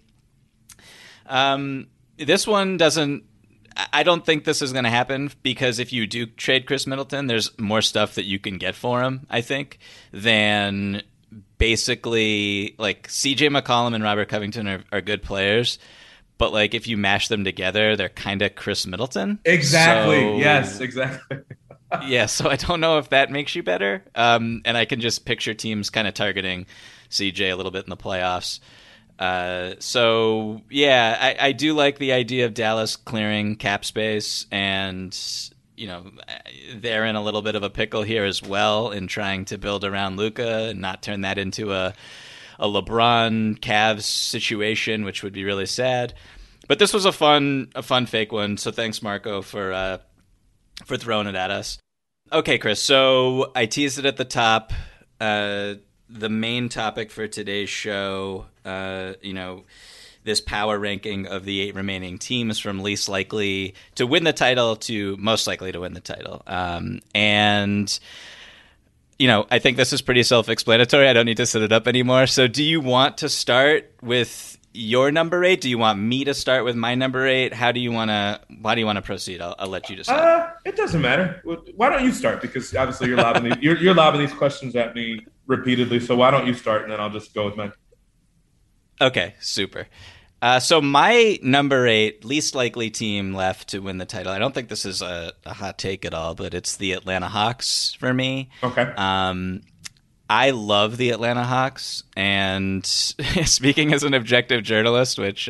Um, this one doesn't. I don't think this is going to happen because if you do trade Chris Middleton, there's more stuff that you can get for him, I think, than basically like C J McCollum and Robert Covington are, are good players. But like if you mash them together, they're kind of Chris Middleton. Exactly. So, yes, exactly. yeah, so I don't know if that makes you better. Um, and I can just picture teams kind of targeting C J a little bit in the playoffs. Uh, so, yeah, I, I do like the idea of Dallas clearing cap space, and, you know, they're in a little bit of a pickle here as well in trying to build around Luka and not turn that into a, a LeBron Cavs situation, which would be really sad. But this was a fun a fun fake one, so thanks, Marco, for uh, for throwing it at us. Okay, Chris, so I teased it at the top. Uh, the main topic for today's show, uh, you know, this power ranking of the eight remaining teams from least likely to win the title to most likely to win the title. Um, and, you know, I think this is pretty self-explanatory. I don't need to set it up anymore. So do you want to start with your number eight? Do you want me to start with my number eight? How do you want to, how do you want to proceed? I'll, I'll let you decide. Uh, it doesn't matter. Why don't you start? Because obviously you're lobbing these, you're, you're lobbing these questions at me repeatedly. So why don't you start and then I'll just go with mine. Okay, super. Uh, so my number eight least likely team left to win the title. I don't think this is a, a hot take at all, but it's the Atlanta Hawks for me. Okay. Um, I love the Atlanta Hawks, and speaking as an objective journalist, which I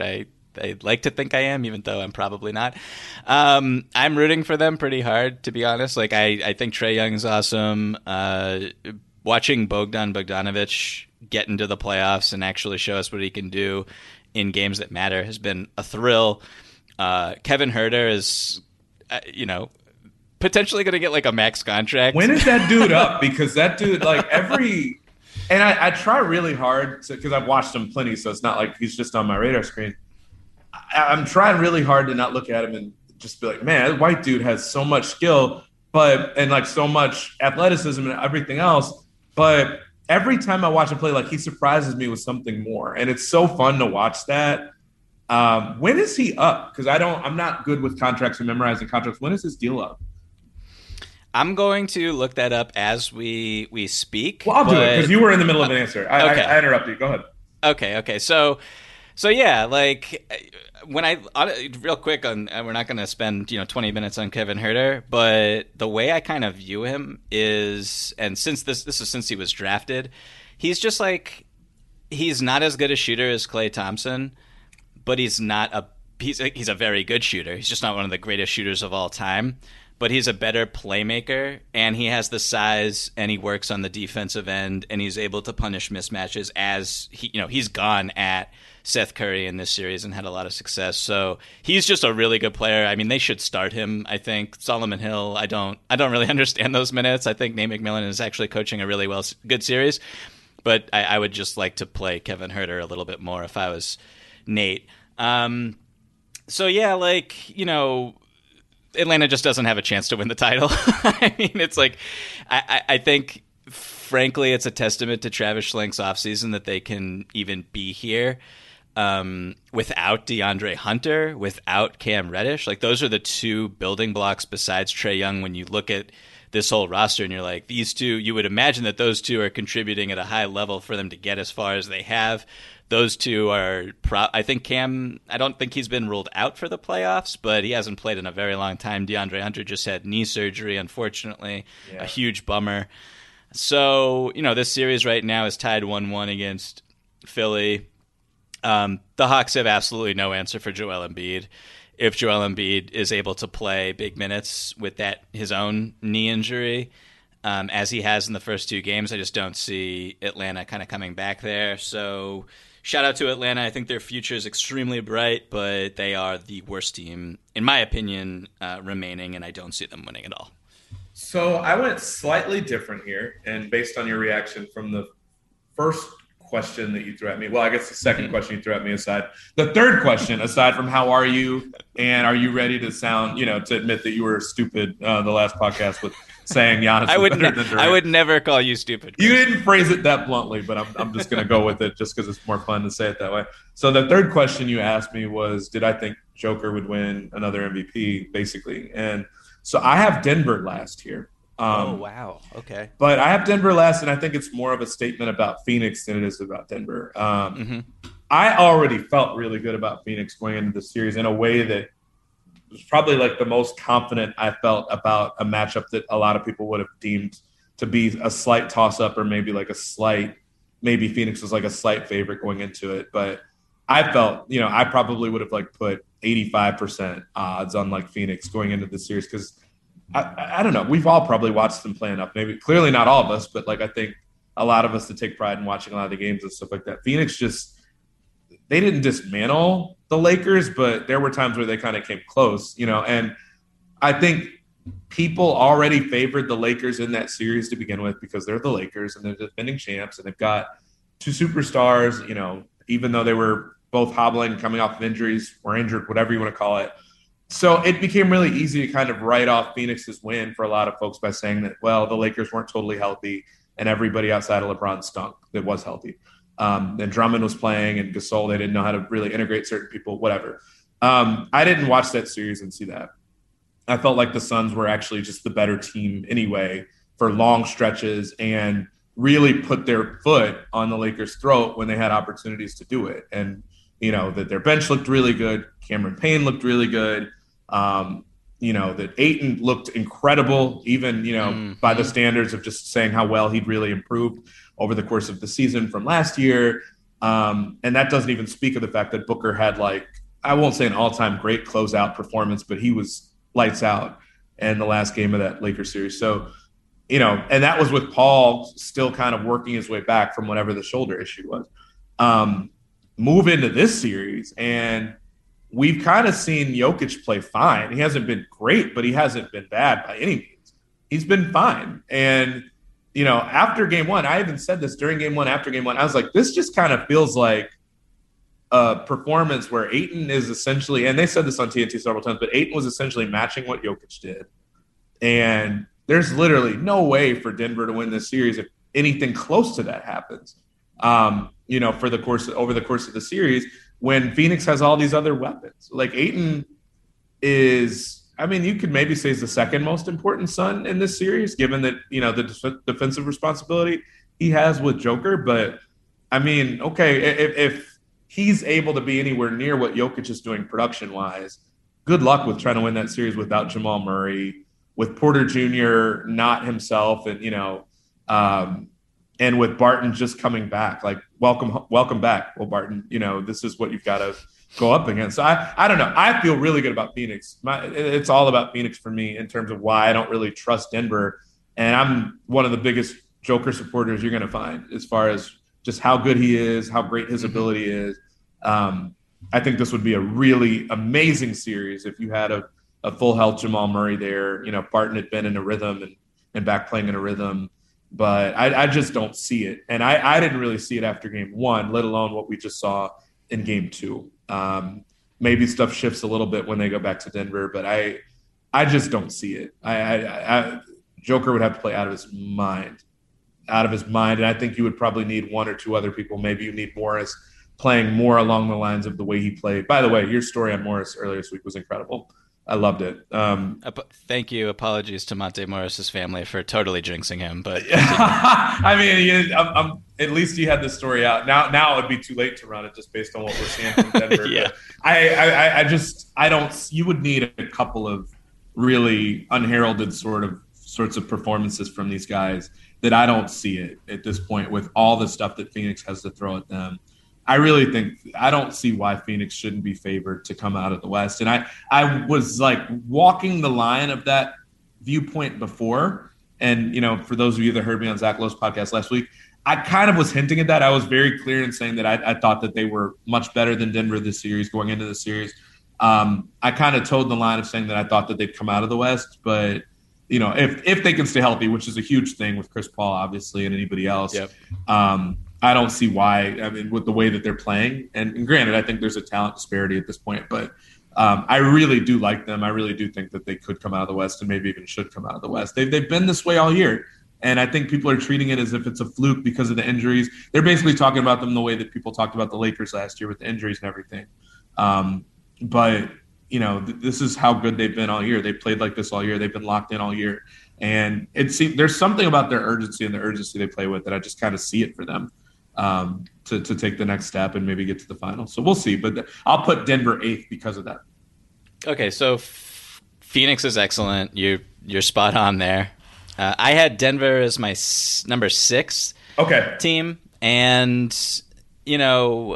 I'd like to think I am, even though I'm probably not. Um, I'm rooting for them pretty hard, to be honest. Like I, I think Trae Young's awesome. Uh, watching Bogdan Bogdanovic get into the playoffs and actually show us what he can do in games that matter has been a thrill. Uh, Kevin Huerter is, uh, you know, potentially going to get like a max contract. When is that dude up? Because that dude, like every, and I, I try really hard because I've watched him plenty, so it's not like he's just on my radar screen. I, I'm trying really hard to not look at him and just be like, man, that white dude has so much skill, but and like so much athleticism and everything else. But every time I watch him play, like he surprises me with something more, and it's so fun to watch that. Um, when is he up? Because I don't, I'm not good with contracts and memorizing contracts. When is his deal up? I'm going to look that up as we we speak. Well, I'll but... do it because you were in the middle of an answer. I, okay. I, I interrupted you. Go ahead. Okay, okay. So, so yeah, like when I real quick on, we're not going to spend you know twenty minutes on Kevin Huerter, but the way I kind of view him is, and since this this is since he was drafted, he's just like he's not as good a shooter as Klay Thompson, but he's not a he's a, he's a very good shooter. He's just not one of the greatest shooters of all time. But he's a better playmaker, and he has the size, and he works on the defensive end, and he's able to punish mismatches as he, you know, he's gone at Seth Curry in this series and had a lot of success. So he's just a really good player. I mean, they should start him. I think Solomon Hill. I don't. I don't really understand those minutes. I think Nate McMillan is actually coaching a really well, good series, but I, I would just like to play Kevin Huerter a little bit more if I was Nate. Um, so yeah, like you know. Atlanta just doesn't have a chance to win the title. I mean, it's like, I, I think, frankly, it's a testament to Travis Schlenk's offseason that they can even be here um, without DeAndre Hunter, without Cam Reddish. Like, those are the two building blocks besides Trae Young when you look at this whole roster and you're like, these two, you would imagine that those two are contributing at a high level for them to get as far as they have. Those two are, pro- I think Cam, I don't think he's been ruled out for the playoffs, but he hasn't played in a very long time. DeAndre Hunter just had knee surgery, unfortunately, yeah. A huge bummer. So, you know, this series right now is tied one one against Philly. Um, the Hawks have absolutely no answer for Joel Embiid. If Joel Embiid is able to play big minutes with that his own knee injury, um, as he has in the first two games, I just don't see Atlanta kind of coming back there. So shout out to Atlanta. I think their future is extremely bright, but they are the worst team, in my opinion, uh, remaining, and I don't see them winning at all. So I went slightly different here, and based on your reaction from the first question that you threw at me, well, I guess the second mm-hmm. question you threw at me aside, the third question, aside from how are you, and are you ready to sound, you know, to admit that you were stupid uh, the last podcast with saying Giannis I would better ne- than Durant. I would never call you stupid. You didn't phrase it that bluntly, but I'm I'm just going to go with it just because it's more fun to say it that way. So the third question you asked me was, did I think Joker would win another M V P, basically? And so I have Denver last here. Um, oh, wow. Okay. But I have Denver last, and I think it's more of a statement about Phoenix than it is about Denver. Um, mm-hmm. I already felt really good about Phoenix going into the series in a way that was probably like the most confident I felt about a matchup that a lot of people would have deemed to be a slight toss-up or maybe like a slight – maybe Phoenix was like a slight favorite going into it. But I felt – you know, I probably would have like put eighty-five percent odds on like Phoenix going into the series because – I, I don't know. We've all probably watched them play enough. Maybe clearly not all of us, but like I think a lot of us that take pride in watching a lot of the games and stuff like that. Phoenix just they didn't dismantle the Lakers, but there were times where they kind of came close, you know. And I think people already favored the Lakers in that series to begin with because they're the Lakers and they're defending champs and they've got two superstars, you know, even though they were both hobbling, coming off of injuries or injured, whatever you want to call it. So it became really easy to kind of write off Phoenix's win for a lot of folks by saying that, well, the Lakers weren't totally healthy and everybody outside of LeBron stunk that was healthy. Um, and Drummond was playing and Gasol, they didn't know how to really integrate certain people, whatever. Um, I didn't watch that series and see that. I felt like the Suns were actually just the better team anyway for long stretches and really put their foot on the Lakers' throat when they had opportunities to do it. And, you know, that their bench looked really good. Cameron Payne looked really good. Um, you know, that Ayton looked incredible, even, you know, mm-hmm. by the standards of just saying how well he'd really improved over the course of the season from last year. Um, and that doesn't even speak of the fact that Booker had like I won't say an all-time great closeout performance, but he was lights out in the last game of that Lakers series. So, you know, and that was with Paul still kind of working his way back from whatever the shoulder issue was. Um, move into this series, and we've kind of seen Jokic play fine. He hasn't been great, but he hasn't been bad by any means. He's been fine. And, you know, after game one, I even said this during game one, after game one, I was like, this just kind of feels like a performance where Ayton is essentially, and they said this on T N T several times, but Ayton was essentially matching what Jokic did. And there's literally no way for Denver to win this series if anything close to that happens. Um, you know, for the course over the course of the series, when Phoenix has all these other weapons, like Ayton is, I mean, you could maybe say he's the second most important son in this series, given that, you know, the def- defensive responsibility he has with Joker. But I mean, okay, if, if he's able to be anywhere near what Jokic is doing production wise, good luck with trying to win that series without Jamal Murray, with Porter Junior not himself, and, you know, um, and with Barton just coming back. Like, welcome, welcome back, Will Barton. You know, this is what you've got to go up against. So I, I don't know. I feel really good about Phoenix. My, it's all about Phoenix for me in terms of why I don't really trust Denver. And I'm one of the biggest Joker supporters you're going to find as far as just how good he is, how great his ability is. Um, I think this would be a really amazing series if you had a, a full health Jamal Murray there. You know, Barton had been in a rhythm and, and back playing in a rhythm. But I, I just don't see it. And I, I didn't really see it after game one, let alone what we just saw in game two. Um, maybe stuff shifts a little bit when they go back to Denver, but I I just don't see it. I, I, I Joker would have to play out of his mind, out of his mind. And I think you would probably need one or two other people. Maybe you need Morris playing more along the lines of the way he played. By the way, your story on Morris earlier this week was incredible. I loved it. Um, Thank you. Apologies to Monte Morris's family for totally jinxing him. But I mean, you, I'm, I'm, at least you had the story out. Now, now it would be too late to run it just based on what we're seeing from Denver. yeah. I, I, I just, I don't. You would need a couple of really unheralded sort of sorts of performances from these guys that I don't see it at this point with all the stuff that Phoenix has to throw at them. I really think I don't see why Phoenix shouldn't be favored to come out of the West. And I, I was like walking the line of that viewpoint before. And, you know, for those of you that heard me on Zach Lowe's podcast last week, I kind of was hinting at that. I was very clear in saying that I, I thought that they were much better than Denver this series going into the series. Um, I kind of toed the line of saying that I thought that they'd come out of the West, but you know, if, if they can stay healthy, which is a huge thing with Chris Paul, obviously, and anybody else, yep. um, I don't see why. I mean, with the way that they're playing, and, and granted, I think there's a talent disparity at this point, but um, I really do like them. I really do think that they could come out of the West and maybe even should come out of the West. They've, they've been this way all year, and I think people are treating it as if it's a fluke because of the injuries. They're basically talking about them the way that people talked about the Lakers last year with the injuries and everything. Um, but, you know, th- this is how good they've been all year. They played like this all year. They've been locked in all year. And it seems there's something about their urgency and the urgency they play with that I just kind of see it for them. Um, to, to take the next step and maybe get to the final. So we'll see. But the, I'll put Denver eighth because of that. Okay, so F- Phoenix is excellent. You're, you're spot on there. Uh, I had Denver as my s- number six okay. team. And, you know,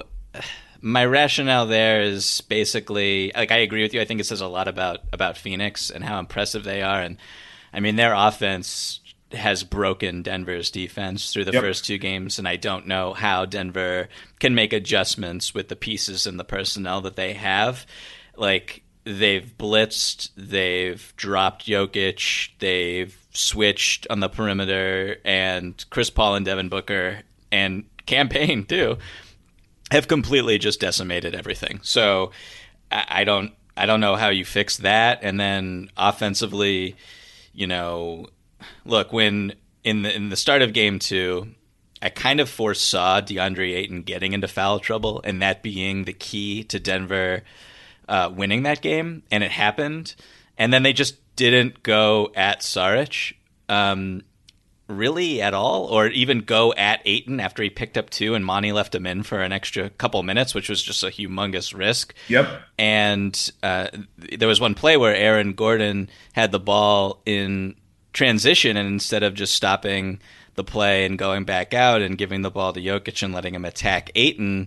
my rationale there is basically, like, I agree with you. I think it says a lot about, about Phoenix and how impressive they are. And, I mean, their offense has broken Denver's defense through the yep. first two games, and I don't know how Denver can make adjustments with the pieces and the personnel that they have. Like, they've blitzed, they've dropped Jokic, they've switched on the perimeter, and Chris Paul and Devin Booker and Cam Payne, too, have completely just decimated everything. So I, I don't I don't know how you fix that. And then offensively, you know, look, when in the in the start of game two, I kind of foresaw DeAndre Ayton getting into foul trouble and that being the key to Denver uh, winning that game, and it happened. And then they just didn't go at Saric um, really at all, or even go at Ayton after he picked up two and Monty left him in for an extra couple minutes, which was just a humongous risk. Yep. And uh, there was one play where Aaron Gordon had the ball in transition, and instead of just stopping the play and going back out and giving the ball to Jokic and letting him attack Ayton,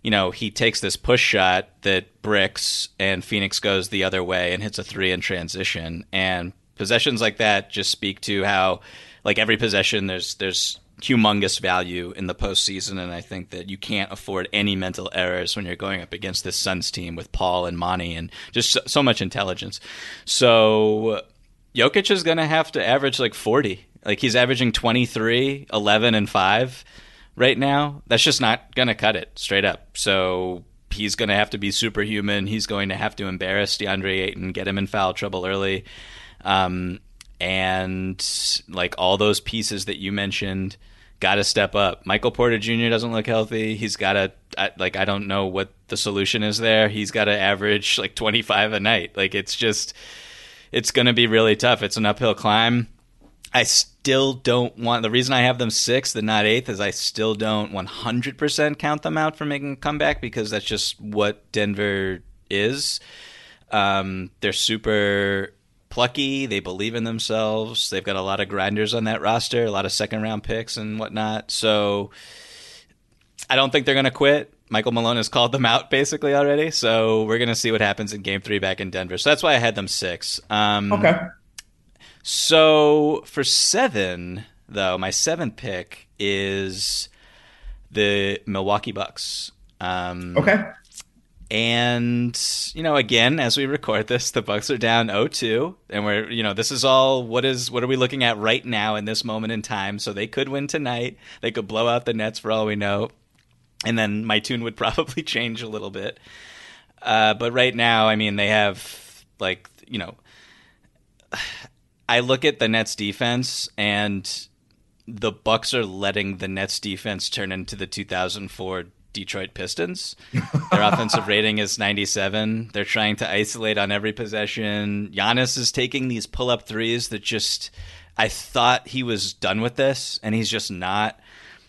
you know, he takes this push shot that bricks and Phoenix goes the other way and hits a three in transition. And possessions like that just speak to how, like, every possession there's there's humongous value in the postseason, and I think that you can't afford any mental errors when you're going up against this Suns team with Paul and Monty and just so, so much intelligence. So Jokic is going to have to average like forty. Like, he's averaging twenty-three, eleven, and five right now. That's just not going to cut it straight up. So he's going to have to be superhuman. He's going to have to embarrass DeAndre Ayton, get him in foul trouble early. Um, and like all those pieces that you mentioned, got to step up. Michael Porter Junior doesn't look healthy. He's got to, like, I don't know what the solution is there. He's got to average like twenty-five a night. Like, it's just, it's going to be really tough. It's an uphill climb. I still don't want, the reason I have them sixth and not eighth is I still don't one hundred percent count them out for making a comeback, because that's just what Denver is. Um, they're super plucky. They believe in themselves. They've got a lot of grinders on that roster, a lot of second round picks and whatnot. So I don't think they're going to quit. Michael Malone has called them out basically already. So we're going to see what happens in game three back in Denver. So that's why I had them six. Um, okay. So for seven, though, my seventh pick is the Milwaukee Bucks. Um, okay. And, you know, again, as we record this, the Bucks are down oh two, and we're, you know, this is all, what is, what are we looking at right now in this moment in time? So they could win tonight. They could blow out the Nets for all we know. And then my tune would probably change a little bit. Uh, but right now, I mean, they have, like, you know, I look at the Nets defense, and the Bucks are letting the Nets defense turn into the two thousand four Detroit Pistons. Their offensive rating is ninety-seven. They're trying to isolate on every possession. Giannis is taking these pull-up threes that just, I thought he was done with this, and he's just not.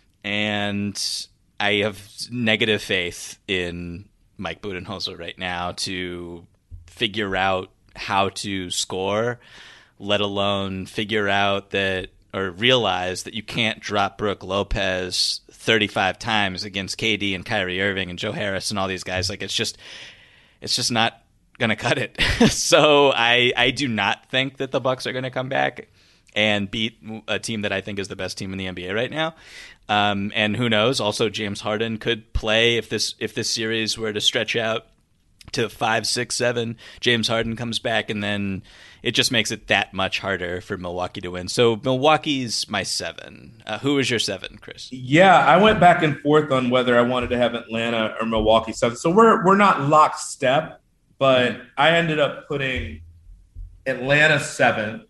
And I have negative faith in Mike Budenholzer right now to figure out how to score, let alone figure out that or realize that you can't drop Brook Lopez thirty-five times against K D and Kyrie Irving and Joe Harris and all these guys. Like, it's just, it's just not going to cut it. So I, I do not think that the Bucks are going to come back and beat a team that I think is the best team in the N B A right now. Um, and who knows? Also, James Harden could play if this, if this series were to stretch out to five, six, seven. James Harden comes back, and then it just makes it that much harder for Milwaukee to win. So Milwaukee's my seven. Uh, who is your seven, Chris? Yeah, I went back and forth on whether I wanted to have Atlanta or Milwaukee seven. So we're we're not lockstep, but I ended up putting Atlanta seven,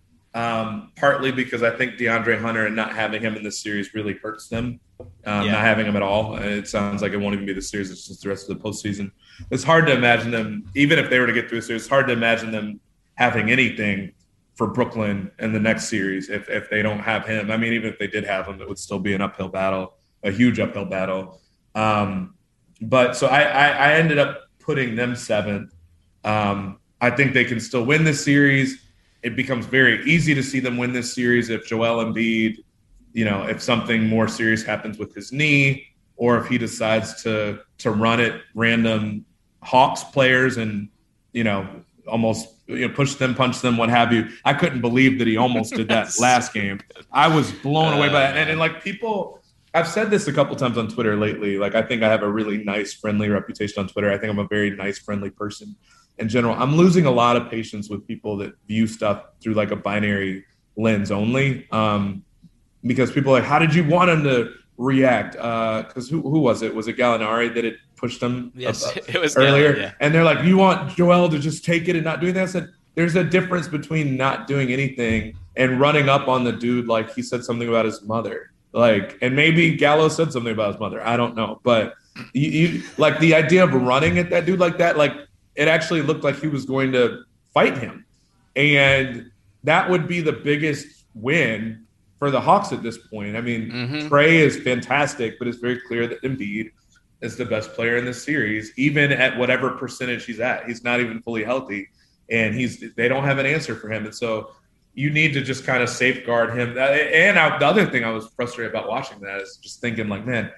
um, partly because I think DeAndre Hunter and not having him in this series really hurts them. Um, yeah. Not having him at all. It sounds like it won't even be the series. It's just the rest of the postseason. It's hard to imagine them, even if they were to get through the series, it's hard to imagine them having anything for Brooklyn in the next series if, if they don't have him. I mean, even if they did have him, it would still be an uphill battle, a huge uphill battle. Um, but so I, I, I ended up putting them seventh. Um, I think they can still win this series. It becomes very easy to see them win this series if Joel Embiid, you know, if something more serious happens with his knee, or if he decides to to run at random Hawks players and, you know, almost you know, push them, punch them, what have you. I couldn't believe that he almost did that last game. I was blown away by that. And, and like people, I've said this a couple times on Twitter lately. Like, I think I have a really nice, friendly reputation on Twitter. I think I'm a very nice, friendly person in general. I'm losing a lot of patience with people that view stuff through like a binary lens only. Um, because people are like, how did you want him to react? Because uh, who who was it? Was it Gallinari that had pushed them yes, up, it was earlier? Gallinari, yeah. And they're like, you want Joel to just take it and not doing that? I said, there's a difference between not doing anything and running up on the dude like he said something about his mother. Like, and maybe Gallo said something about his mother. I don't know. But you, you like the idea of running at that dude like that, like it actually looked like he was going to fight him. And that would be the biggest win for the Hawks at this point. I mean, mm-hmm. Trey is fantastic, but it's very clear that Embiid is the best player in this series, even at whatever percentage he's at. He's not even fully healthy, and he's they don't have an answer for him. And so you need to just kind of safeguard him. And I, the other thing I was frustrated about watching that is just thinking like, man,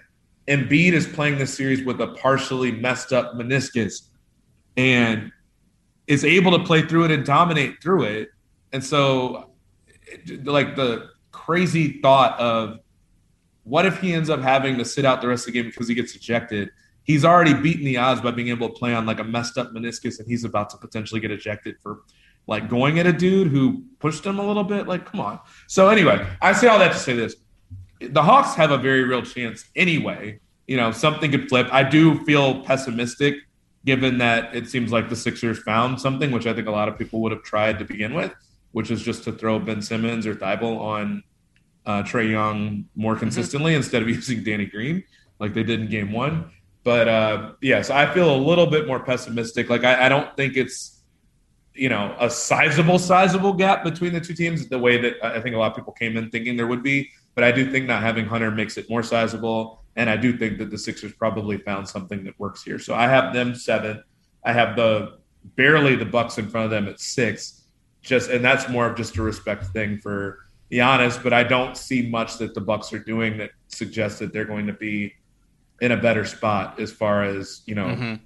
Embiid is playing this series with a partially messed up meniscus and is able to play through it and dominate through it. And so, like, the crazy thought of what if he ends up having to sit out the rest of the game because he gets ejected? He's already beaten the odds by being able to play on like a messed up meniscus, and he's about to potentially get ejected for like going at a dude who pushed him a little bit. Like, come on. So anyway, I say all that to say this. The Hawks have a very real chance anyway. You know, something could flip. I do feel pessimistic given that it seems like the Sixers found something, which I think a lot of people would have tried to begin with, which is just to throw Ben Simmons or Thibault on uh, Trae Young more consistently mm-hmm. instead of using Danny Green like they did in game one. But, uh, yeah, so I feel a little bit more pessimistic. Like, I, I don't think it's, you know, a sizable, sizable gap between the two teams the way that I think a lot of people came in thinking there would be. But I do think not having Hunter makes it more sizable. And I do think that the Sixers probably found something that works here. So I have them seven. I have the barely the Bucks in front of them at six. Just and that's more of just a respect thing for Giannis. But I don't see much that the Bucks are doing that suggests that they're going to be in a better spot as far as, you know, mm-hmm.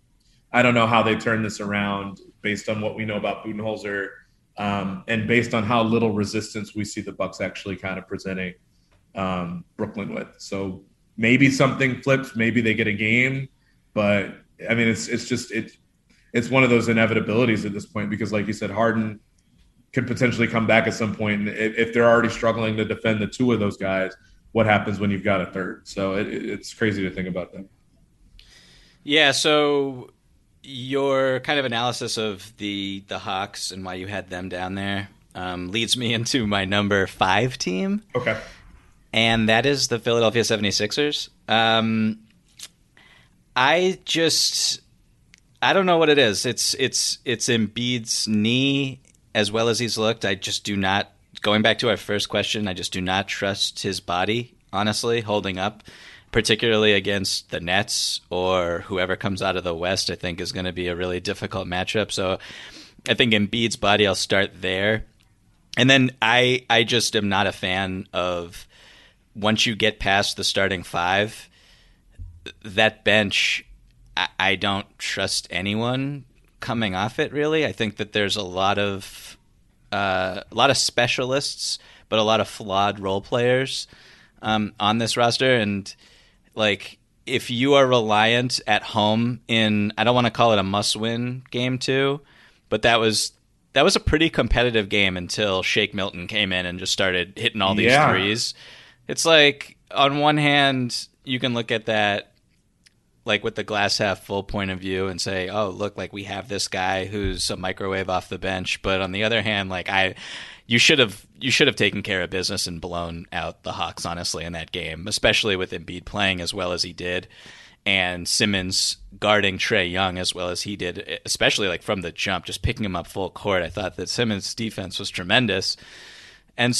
I don't know how they turn this around based on what we know about Budenholzer um, and based on how little resistance we see the Bucks actually kind of presenting um, Brooklyn with. So maybe something flips, maybe they get a game, but I mean, it's it's just it's it's one of those inevitabilities at this point because, like you said, Harden could potentially come back at some point, and if, if they're already struggling to defend the two of those guys, what happens when you've got a third? So it, it's crazy to think about that. Yeah. So your kind of analysis of the the Hawks and why you had them down there um, leads me into my number five team. Okay. And that is the Philadelphia seventy-sixers. Um, I just, I don't know what it is. It's it's it's Embiid's knee as well as he's looked. I just do not, going back to our first question, I just do not trust his body, honestly, holding up, particularly against the Nets or whoever comes out of the West, I think is going to be a really difficult matchup. So I think Embiid's body, I'll start there. And then I I just am not a fan of, once you get past the starting five, that bench, I, I don't trust anyone coming off it, really. I think that there's a lot of uh, a lot of specialists, but a lot of flawed role players um, on this roster. And, like, if you are reliant at home in, I don't want to call it a must-win game too, but that was that was a pretty competitive game until Shake Milton came in and just started hitting all these yeah. threes. It's like, on one hand, you can look at that like with the glass half full point of view and say, oh, look, like we have this guy who's a microwave off the bench. But on the other hand, like I, you should have you should have taken care of business and blown out the Hawks, honestly, in that game, especially with Embiid playing as well as he did and Simmons guarding Trae Young as well as he did, especially like from the jump, just picking him up full court. I thought that Simmons' defense was tremendous. And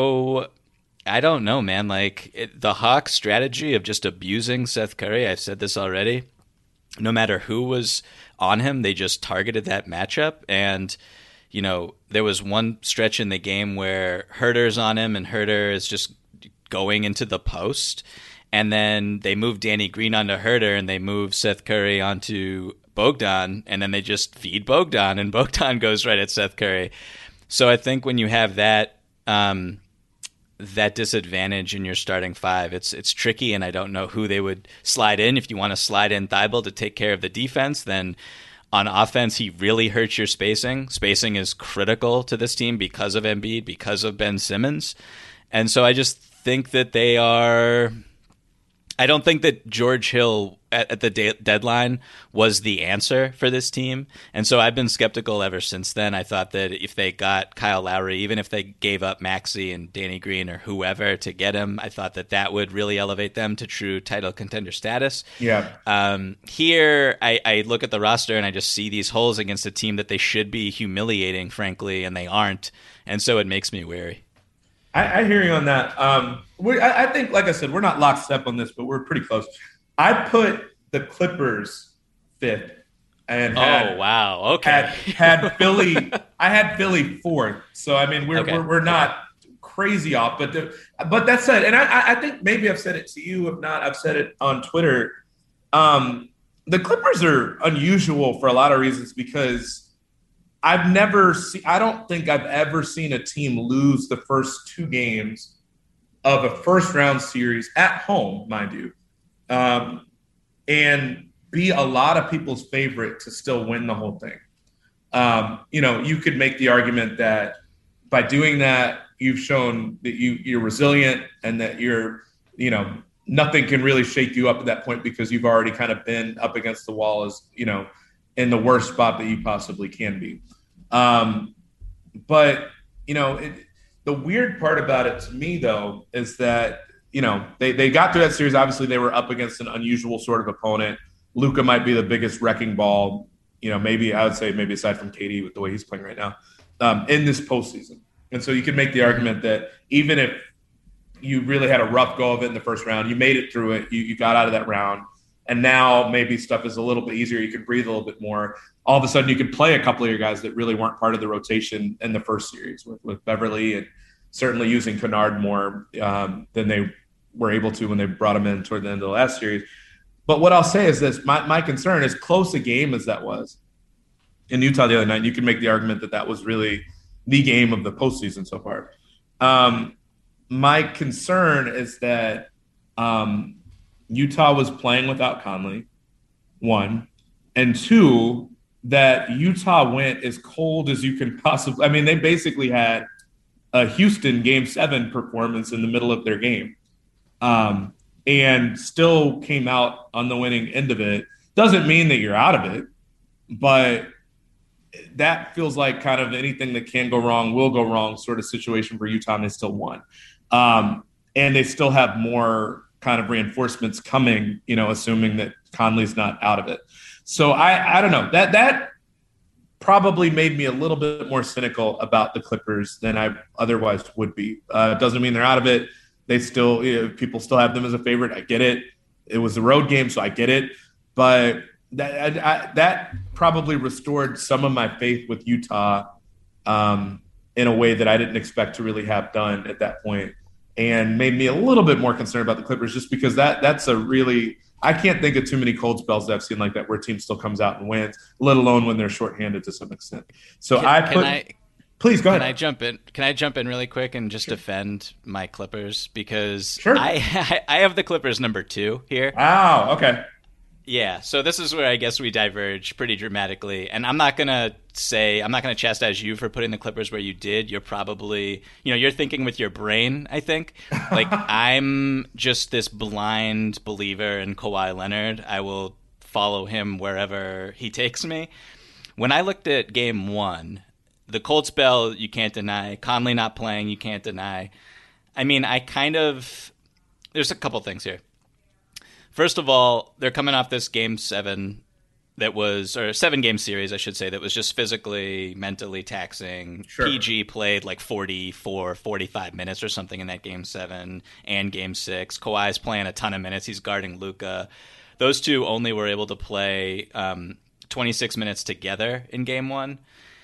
so I don't know, man. Like it, the Hawks' strategy of just abusing Seth Curry, I've said this already, no matter who was on him, they just targeted that matchup. And, you know, there was one stretch in the game where Herter's on him and Herter is just going into the post. And then they move Danny Green onto Herter and they move Seth Curry onto Bogdan. And then they just feed Bogdan and Bogdan goes right at Seth Curry. So I think when you have that, um, that disadvantage in your starting five, it's it's tricky, and I don't know who they would slide in. If you want to slide in Thibault to take care of the defense, then on offense, he really hurts your spacing. Spacing is critical to this team because of Embiid, because of Ben Simmons. And so I just think that they are – I don't think that George Hill at, at the de- deadline was the answer for this team. And so I've been skeptical ever since then. I thought that if they got Kyle Lowry, even if they gave up Maxey and Danny Green or whoever to get him, I thought that that would really elevate them to true title contender status. Yeah. Um, here, I, I look at the roster and I just see these holes against a team that they should be humiliating, frankly, and they aren't. And so it makes me wary. I, I hear you on that. Um, we, I, I think, like I said, we're not lockstep on this, but we're pretty close. I put the Clippers fifth, and had, oh wow, okay, had, had Philly. I had Philly fourth. So I mean, we're okay. we're, we're not crazy off. But the, but that said, and I, I think maybe I've said it to you. If not, I've said it on Twitter. Um, the Clippers are unusual for a lot of reasons because I've never seen. I don't think I've ever seen a team lose the first two games of a first round series at home, mind you, um, and be a lot of people's favorite to still win the whole thing. Um, you know, you could make the argument that by doing that, you've shown that you, you're resilient and that you're, you know, nothing can really shake you up at that point because you've already kind of been up against the wall as, you know, in the worst spot that you possibly can be. Um, but, you know, it, the weird part about it to me, though, is that, you know, they, they got through that series. Obviously, they were up against an unusual sort of opponent. Luka might be the biggest wrecking ball, you know, maybe I would say maybe aside from K D with the way he's playing right now, um, in this postseason. And so you can make the argument that even if you really had a rough go of it in the first round, you made it through it, you, you got out of that round, and now maybe stuff is a little bit easier, you can breathe a little bit more. All of a sudden you can play a couple of your guys that really weren't part of the rotation in the first series with, with Beverly and certainly using Kennard more um, than they were able to when they brought him in toward the end of the last series. But what I'll say is this, my, my concern, as close a game as that was in Utah the other night, you can make the argument that that was really the game of the postseason so far. Um, my concern is that um, Utah was playing without Conley, one, and two, that Utah went as cold as you can possibly – I mean, they basically had a Houston Game seven performance in the middle of their game. Um and still came out on the winning end of it. Doesn't mean that you're out of it, but that feels like kind of anything that can go wrong will go wrong sort of situation for Utah, and they still won. Um, and they still have more kind of reinforcements coming, you know, assuming that Conley's not out of it. So I, I don't know. That that probably made me a little bit more cynical about the Clippers than I otherwise would be. Uh, it doesn't mean they're out of it. They still, you know, people still have them as a favorite. I get it. It was a road game, so I get it. But that I, I, that probably restored some of my faith with Utah um, in a way that I didn't expect to really have done at that point, and made me a little bit more concerned about the Clippers, just because that that's a really – I can't think of too many cold spells that I've seen like that where a team still comes out and wins, let alone when they're shorthanded to some extent. So can, I put can I, – please go ahead. Can I jump in? Can I jump in really quick and just sure. defend my Clippers? Because sure. I I have the Clippers number two here. Wow, okay. Yeah, so this is where I guess we diverge pretty dramatically. And I'm not going to say, I'm not going to chastise you for putting the Clippers where you did. You're probably, you know, you're thinking with your brain, I think. Like, I'm just this blind believer in Kawhi Leonard. I will follow him wherever he takes me. When I looked at game one, the cold spell, you can't deny. Conley not playing, you can't deny. I mean, I kind of, there's a couple things here. First of all, they're coming off this game seven that was, or seven game series, I should say, that was just physically, mentally taxing. Sure. P G played like forty-four, forty-five minutes or something in that game seven and game six. Kawhi's playing a ton of minutes. He's guarding Luka. Those two only were able to play um, twenty-six minutes together in game one.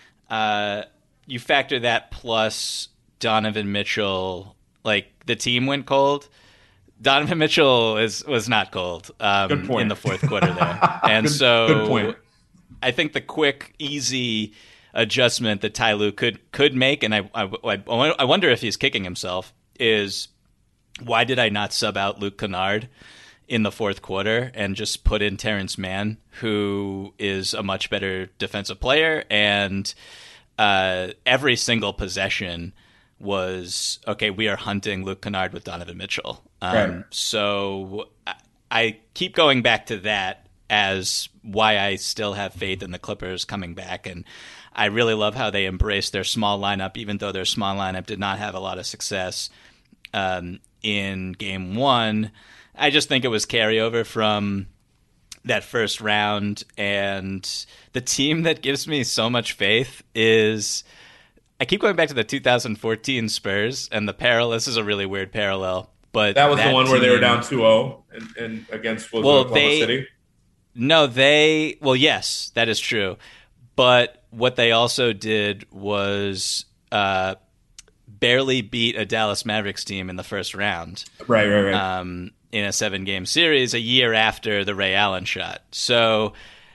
Uh, you factor that plus Donovan Mitchell, like the team went cold. Donovan Mitchell is was not cold um, good point. in the fourth quarter there. And good, so good point. I think the quick, easy adjustment that Ty Lue could could make, and I, I, I wonder if he's kicking himself, is why did I not sub out Luke Kennard in the fourth quarter and just put in Terrence Mann, who is a much better defensive player, and uh, every single possession was, okay, we are hunting Luke Kennard with Donovan Mitchell. Um, right. So I, I keep going back to that as why I still have faith in the Clippers coming back. And I really love how they embraced their small lineup, even though their small lineup did not have a lot of success um, in game one. I just think it was carryover from that first round. And the team that gives me so much faith is, I keep going back to the two thousand fourteen Spurs, and the parallel, this is a really weird parallel. But that was that the one team, where they were down two oh and, and against was well, Oklahoma they, City? No, they, well, yes, that is true. But what they also did was uh, barely beat a Dallas Mavericks team in the first round. Right, right, right. Um, in a seven-game series a year after the Ray Allen shot. So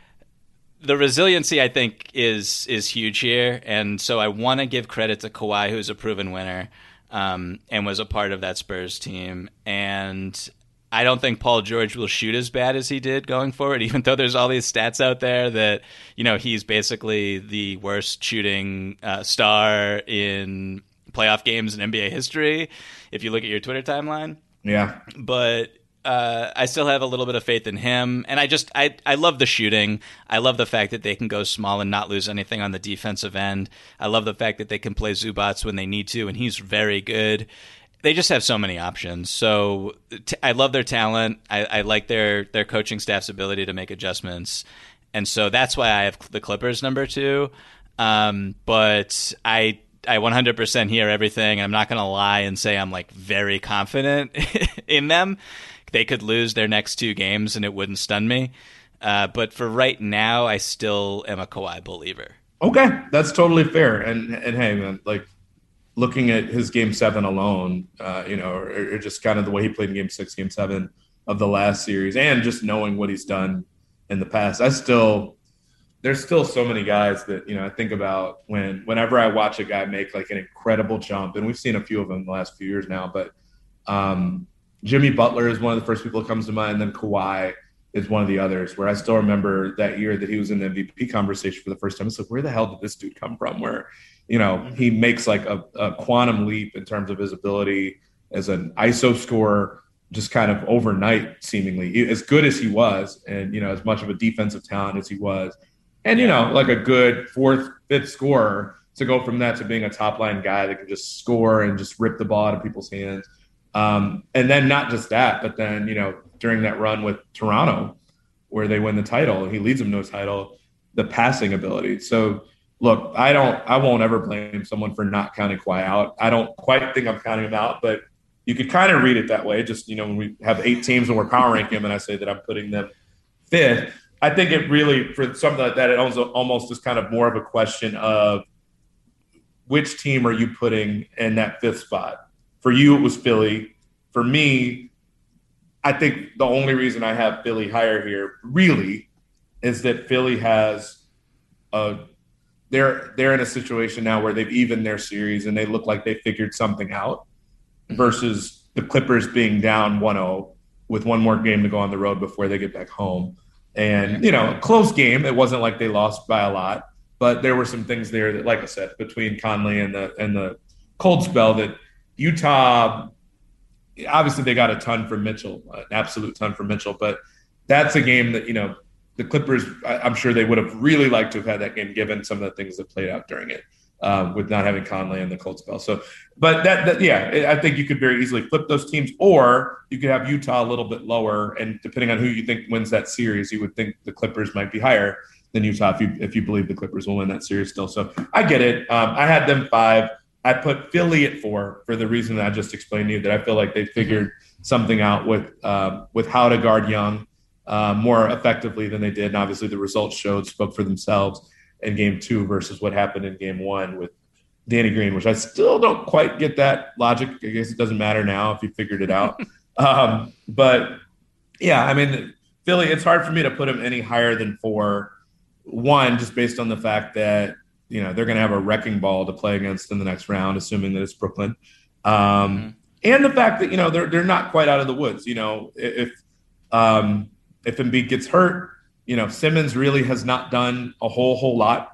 the resiliency, I think, is is huge here. And so I want to give credit to Kawhi, who's a proven winner um, and was a part of that Spurs team. And I don't think Paul George will shoot as bad as he did going forward, even though there's all these stats out there that, you know, he's basically the worst shooting uh, star in playoff games in N B A history, if you look at your Twitter timeline. Yeah. But uh, I still have a little bit of faith in him. And I just, I, I love the shooting. I love the fact that they can go small and not lose anything on the defensive end. I love the fact that they can play Zubats when they need to, and he's very good. They just have so many options. So t- I love their talent. I, I like their, their coaching staff's ability to make adjustments. And so that's why I have the Clippers number two. Um, but I I one hundred percent hear everything. I'm not going to lie and say I'm like very confident in them. They could lose their next two games and it wouldn't stun me. Uh, but for right now, I still am a Kawhi believer. Okay, that's totally fair. And and hey, man, like looking at his game seven alone, uh, you know, or, or just kind of the way he played in game six, game seven of the last series, and just knowing what he's done in the past, I still. There's still so many guys that, you know, I think about when whenever I watch a guy make like an incredible jump, and we've seen a few of them in the last few years now, but um, Jimmy Butler is one of the first people that comes to mind, and then Kawhi is one of the others, where I still remember that year that he was in the M V P conversation for the first time. It's like, where the hell did this dude come from? Where, you know, he makes like a, a quantum leap in terms of his ability as an I S O scorer, just kind of overnight, seemingly. As good as he was, and, you know, as much of a defensive talent as he was, and, you know, like a good fourth, fifth scorer, to go from that to being a top-line guy that can just score and just rip the ball out of people's hands. Um, and then not just that, but then, you know, during that run with Toronto where they win the title, he leads them to a title, the passing ability. So, look, I don't – I won't ever blame someone for not counting Kawhi out. I don't quite think I'm counting him out, but you could kind of read it that way. Just, you know, when we have eight teams and we're power ranking them and I say that I'm putting them fifth, I think it really, for something like that, it also almost is kind of more of a question of which team are you putting in that fifth spot? For you, it was Philly. For me, I think the only reason I have Philly higher here really is that Philly has a they're they're in a situation now where they've evened their series and they look like they figured something out, versus the Clippers being down one oh with one more game to go on the road before they get back home. And, you know, close game. It wasn't like they lost by a lot, but there were some things there that, like I said, between Conley and the and the cold spell, that Utah, obviously they got a ton from Mitchell, an absolute ton from Mitchell, but that's a game that, you know, the Clippers, I, I'm sure they would have really liked to have had that game given some of the things that played out during it. Um, with not having Conley and the cold spell. So, but that, that, yeah, I think you could very easily flip those teams, or you could have Utah a little bit lower. And depending on who you think wins that series, you would think the Clippers might be higher than Utah if you, if you believe the Clippers will win that series still. So I get it. Um, I had them five. I put Philly at four for the reason that I just explained to you, that I feel like they figured something out with, uh, with how to guard Young uh, more effectively than they did. And obviously the results showed, spoke for themselves in game two versus what happened in game one with Danny Green, which I still don't quite get that logic. I guess it doesn't matter now if you figured it out. um, but yeah, I mean, Philly, it's hard for me to put them any higher than four. One, just based on the fact that, you know, they're going to have a wrecking ball to play against in the next round, assuming that it's Brooklyn. Um, mm-hmm. And the fact that, you know, they're, they're not quite out of the woods. You know, if, um, if Embiid gets hurt, you know, Simmons really has not done a whole, whole lot.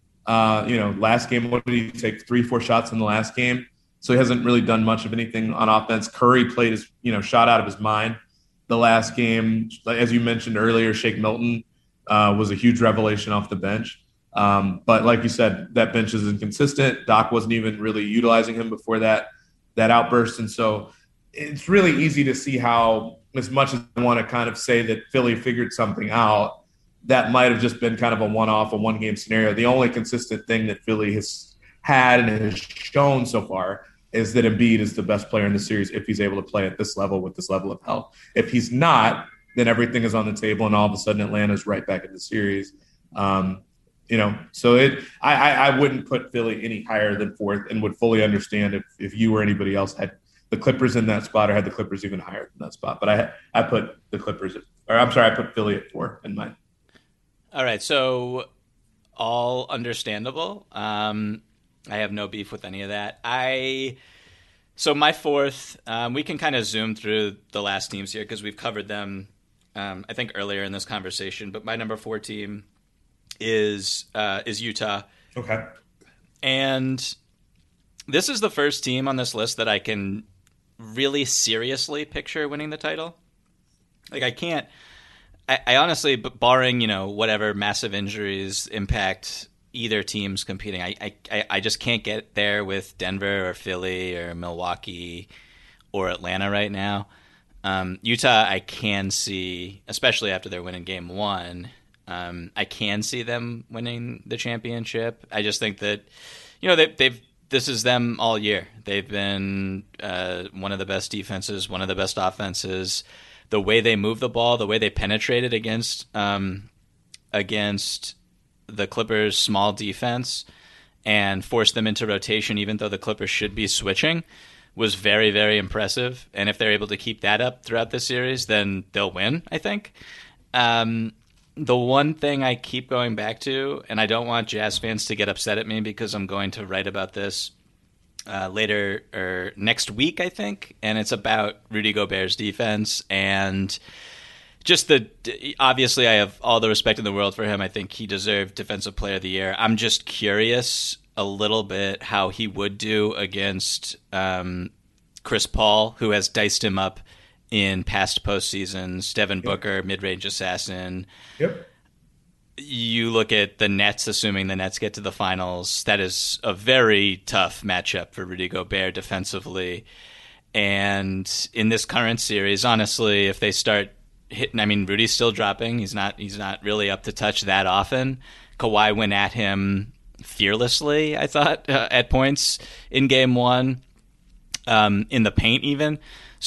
Uh, you know, last game, what did he take? Three, four shots in the last game. So he hasn't really done much of anything on offense. Curry played his, you know, shot out of his mind the last game. As you mentioned earlier, Shake Milton uh, was a huge revelation off the bench. Um, but like you said, that bench is inconsistent. Doc wasn't even really utilizing him before that, that outburst. And so it's really easy to see how, as much as I want to kind of say that Philly figured something out, that might have just been kind of a one-off, a one-game scenario. The only consistent thing that Philly has had and has shown so far is that Embiid is the best player in the series if he's able to play at this level with this level of health. If he's not, then everything is on the table, and all of a sudden Atlanta's right back in the series. Um, you know, so it I, I I wouldn't put Philly any higher than fourth, and would fully understand if if you or anybody else had the Clippers in that spot or had the Clippers even higher than that spot. But I I put the Clippers at, or I'm sorry, I put Philly at four in mine. All right, so all understandable. Um, I have no beef with any of that. I so my fourth, um, we can kind of zoom through the last teams here because we've covered them, um, I think, earlier in this conversation. But my number four team is uh, is Utah. Okay. And this is the first team on this list that I can really seriously picture winning the title. Like, I can't I, I honestly, barring, you know, whatever massive injuries impact either team's competing, I, I I just can't get there with Denver or Philly or Milwaukee or Atlanta right now. Um, Utah, I can see, especially after they're winning game one, um, I can see them winning the championship. I just think that, you know, they, they've this is them all year. They've been uh, one of the best defenses, one of the best offenses. The way they move the ball, the way they penetrated against um, against the Clippers' small defense and forced them into rotation, even though the Clippers should be switching, was very, very impressive. And if they're able to keep that up throughout the series, then they'll win, I think. Um, the one thing I keep going back to, and I don't want Jazz fans to get upset at me because I'm going to write about this uh, later or next week, I think, and it's about Rudy Gobert's defense and just the obviously I have all the respect in the world for him. I think he deserved Defensive Player of the Year. I'm just curious a little bit how he would do against um, Chris Paul, who has diced him up in past postseasons. Devin yep. Booker, mid-range assassin. Yep. You look at the Nets, assuming the Nets get to the finals. That is a very tough matchup for Rudy Gobert defensively. And in this current series, honestly, if they start hitting, I mean, Rudy's still dropping. He's not. He's not really up to touch that often. Kawhi went at him fearlessly, I thought, uh, at points in game one, um, in the paint even.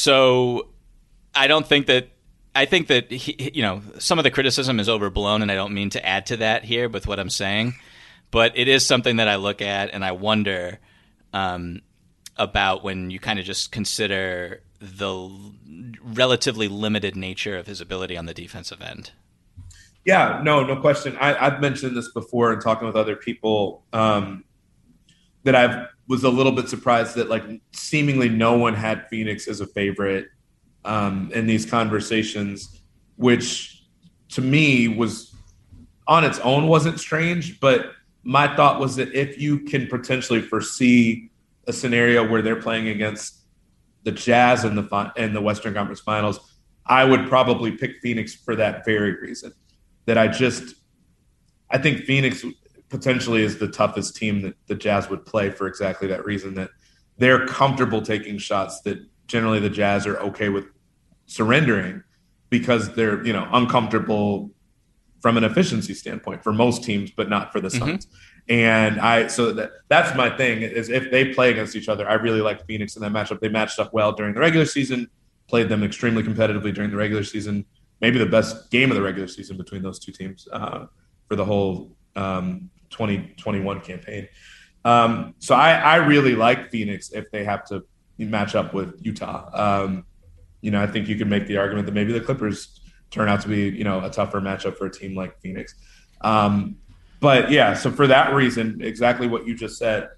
So I don't think that. I think that, he, you know, some of the criticism is overblown, and I don't mean to add to that here with what I'm saying, but it is something that I look at and I wonder um, about when you kind of just consider the relatively limited nature of his ability on the defensive end. Yeah, no, no question. I, I've mentioned this before in talking with other people um, that I was a little bit surprised that, like, seemingly no one had Phoenix as a favorite Um, in these conversations, which to me was on its own wasn't strange, but my thought was that if you can potentially foresee a scenario where they're playing against the Jazz in the fi- in the Western Conference Finals, I would probably pick Phoenix for that very reason. That I just, I think Phoenix potentially is the toughest team that the Jazz would play for exactly that reason, that they're comfortable taking shots that generally the Jazz are okay with surrendering because they're, you know, uncomfortable from an efficiency standpoint for most teams, but not for the Suns. Mm-hmm. And I, so that that's my thing is if they play against each other, I really like Phoenix in that matchup. They matched up well during the regular season, played them extremely competitively during the regular season, maybe the best game of the regular season between those two teams uh, for the whole um, twenty twenty-one campaign. Um, so I, I really like Phoenix if they have to match up with Utah. Um, you know, I think you could make the argument that maybe the Clippers turn out to be, you know, a tougher matchup for a team like Phoenix. Um, but yeah, so for that reason, exactly what you just said,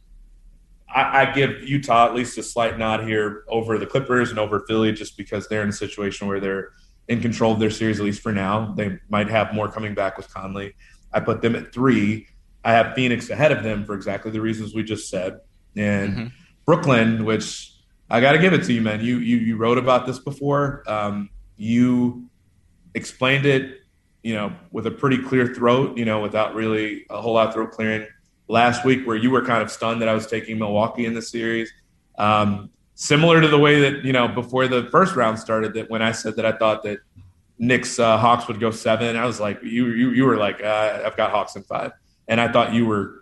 I, I give Utah at least a slight nod here over the Clippers and over Philly, just because they're in a situation where they're in control of their series, at least for now. They might have more coming back with Conley. I put them at three. I have Phoenix ahead of them for exactly the reasons we just said. And mm-hmm. Brooklyn, which I got to give it to you, man. You you you wrote about this before. Um, you explained it, you know, with a pretty clear throat, you know, without really a whole lot of throat clearing last week, where you were kind of stunned that I was taking Milwaukee in the series. Um, similar to the way that, you know, before the first round started, that when I said that I thought that Knicks uh, Hawks would go seven, I was like, you you you were like, uh, I've got Hawks in five, and I thought you were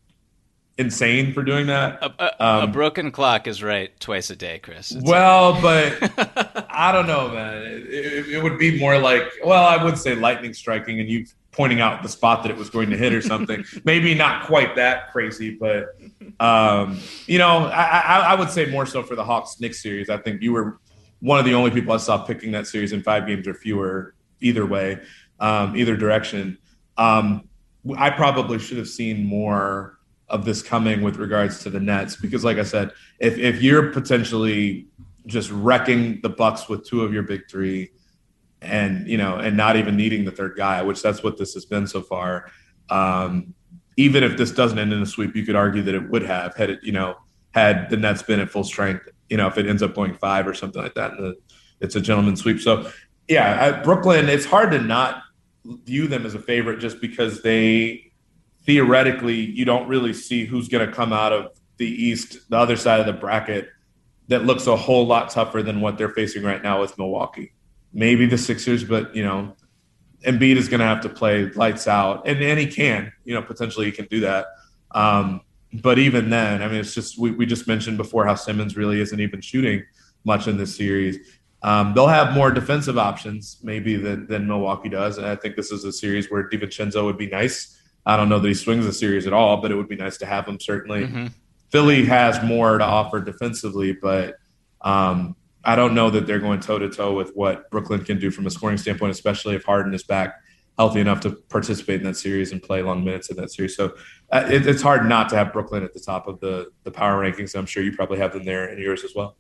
insane for doing that. A, a, um, a broken clock is right twice a day, Chris. It's well, okay. But I don't know, man. It, it, it would be more like, well, I would say lightning striking, and you've pointing out the spot that it was going to hit or something. Maybe not quite that crazy, but um, you know, I, I, I would say more so for the Hawks-Knicks series. I think you were one of the only people I saw picking that series in five games or fewer, either way, um, either direction. Um, I probably should have seen more of this coming with regards to the Nets, because like I said, if if you're potentially just wrecking the Bucks with two of your big three, and you know, and not even needing the third guy, which that's what this has been so far. Um, even if this doesn't end in a sweep, you could argue that it would have had it, you know, had the Nets been at full strength. You know, if it ends up going five or something like that, and the, it's a gentleman's sweep. So, yeah, I, Brooklyn. It's hard to not view them as a favorite just because they theoretically you don't really see who's going to come out of the East, the other side of the bracket, that looks a whole lot tougher than what they're facing right now with Milwaukee. Maybe the Sixers, but, you know, Embiid is going to have to play lights out. And, and he can, you know, potentially he can do that. Um, but even then, I mean, it's just we, – we just mentioned before how Simmons really isn't even shooting much in this series. Um, they'll have more defensive options maybe than, than Milwaukee does. And I think this is a series where DiVincenzo would be nice. I don't know that he swings the series at all, but it would be nice to have him certainly. Mm-hmm. Philly has more to offer defensively, but um, – I don't know that they're going toe-to-toe with what Brooklyn can do from a scoring standpoint, especially if Harden is back healthy enough to participate in that series and play long minutes in that series. So uh, it, it's hard not to have Brooklyn at the top of the, the power rankings. I'm sure you probably have them there in yours as well.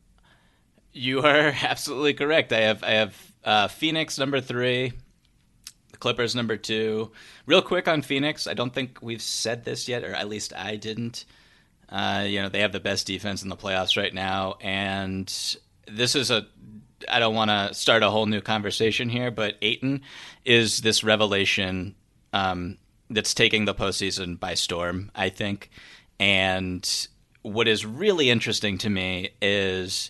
You are absolutely correct. I have I have uh, Phoenix number three, the Clippers number two. Real quick on Phoenix, I don't think we've said this yet, or at least I didn't. Uh, you know, they have the best defense in the playoffs right now, and this is a, I don't want to start a whole new conversation here, but Ayton is this revelation um, that's taking the postseason by storm, I think. And what is really interesting to me is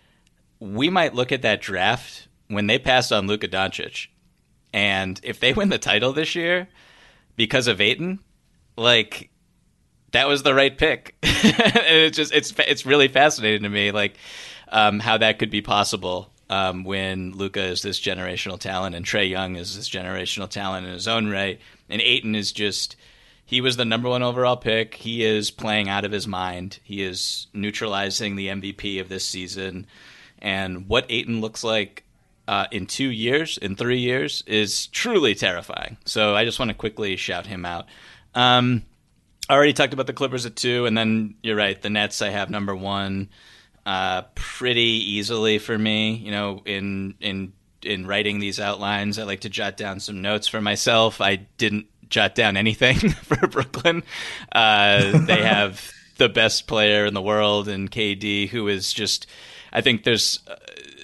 we might look at that draft when they passed on Luka Doncic. And if they win the title this year because of Ayton, like, that was the right pick. And it's just, it's, it's really fascinating to me. Like, Um, how that could be possible um, when Luka is this generational talent and Trae Young is this generational talent in his own right. And Ayton is just, he was the number one overall pick. He is playing out of his mind. He is neutralizing the M V P of this season. And what Ayton looks like uh, in two years, in three years, is truly terrifying. So I just want to quickly shout him out. Um, I already talked about the Clippers at two, and then you're right, the Nets I have number one. Uh, pretty easily for me, you know, in in in writing these outlines, I like to jot down some notes for myself. I didn't jot down anything for Brooklyn. Uh, they have the best player in the world in K D, who is just, I think there's, uh,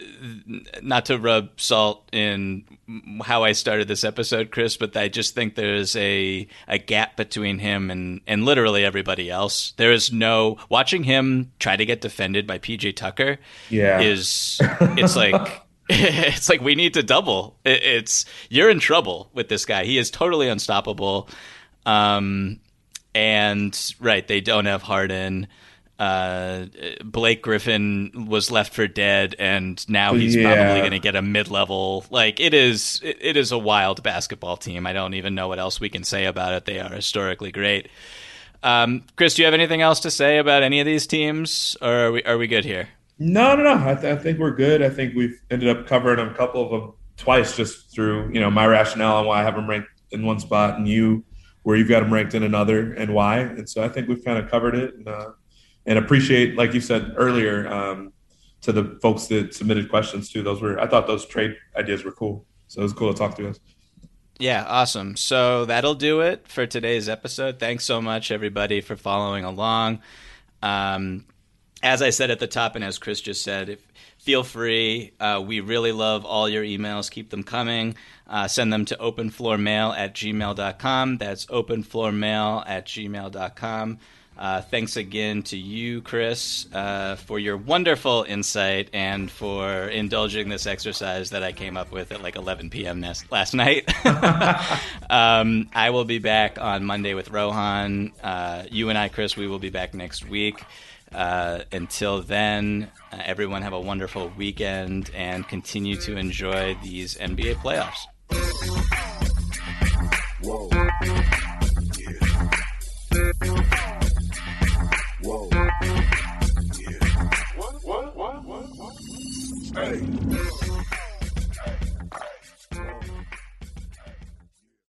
not to rub salt in how I started this episode, Chris, but I just think there's a a gap between him and, and literally everybody else. There is no, watching him try to get defended by P J Tucker yeah. is, it's like, it's like we need to double. It, it's, you're in trouble with this guy. He is totally unstoppable. Um, and right, they don't have Harden. Uh, Blake Griffin was left for dead, and now he's yeah. probably going to get a mid-level. Like, it is, it, it is a wild basketball team. I don't even know what else we can say about it. They are historically great. Um, Chris, do you have anything else to say about any of these teams, or are we are we good here? No, no, no. I, th- I think we're good. I think we've ended up covering a couple of them twice, just through, you know, my rationale on why I have them ranked in one spot, and you where you've got them ranked in another, and why. And so I think we've kind of covered it. And, uh, And appreciate, like you said earlier, um, to the folks that submitted questions too. Those were, I thought those trade ideas were cool. So it was cool to talk to us. Yeah, awesome. So that'll do it for today's episode. Thanks so much, everybody, for following along. Um, as I said at the top, and as Chris just said, if, feel free. Uh, we really love all your emails. Keep them coming. Uh, send them to openfloormail at gmail dot com. That's openfloormail at gmail dot com. Uh, thanks again to you, Chris, uh, for your wonderful insight and for indulging this exercise that I came up with at like eleven p.m. last night. um, I will be back on Monday with Rohan. Uh, you and I, Chris, we will be back next week. Uh, until then, uh, everyone have a wonderful weekend and continue to enjoy these N B A playoffs. Whoa. Yeah. Whoa. Yeah. What, what, what, what, what? Hey.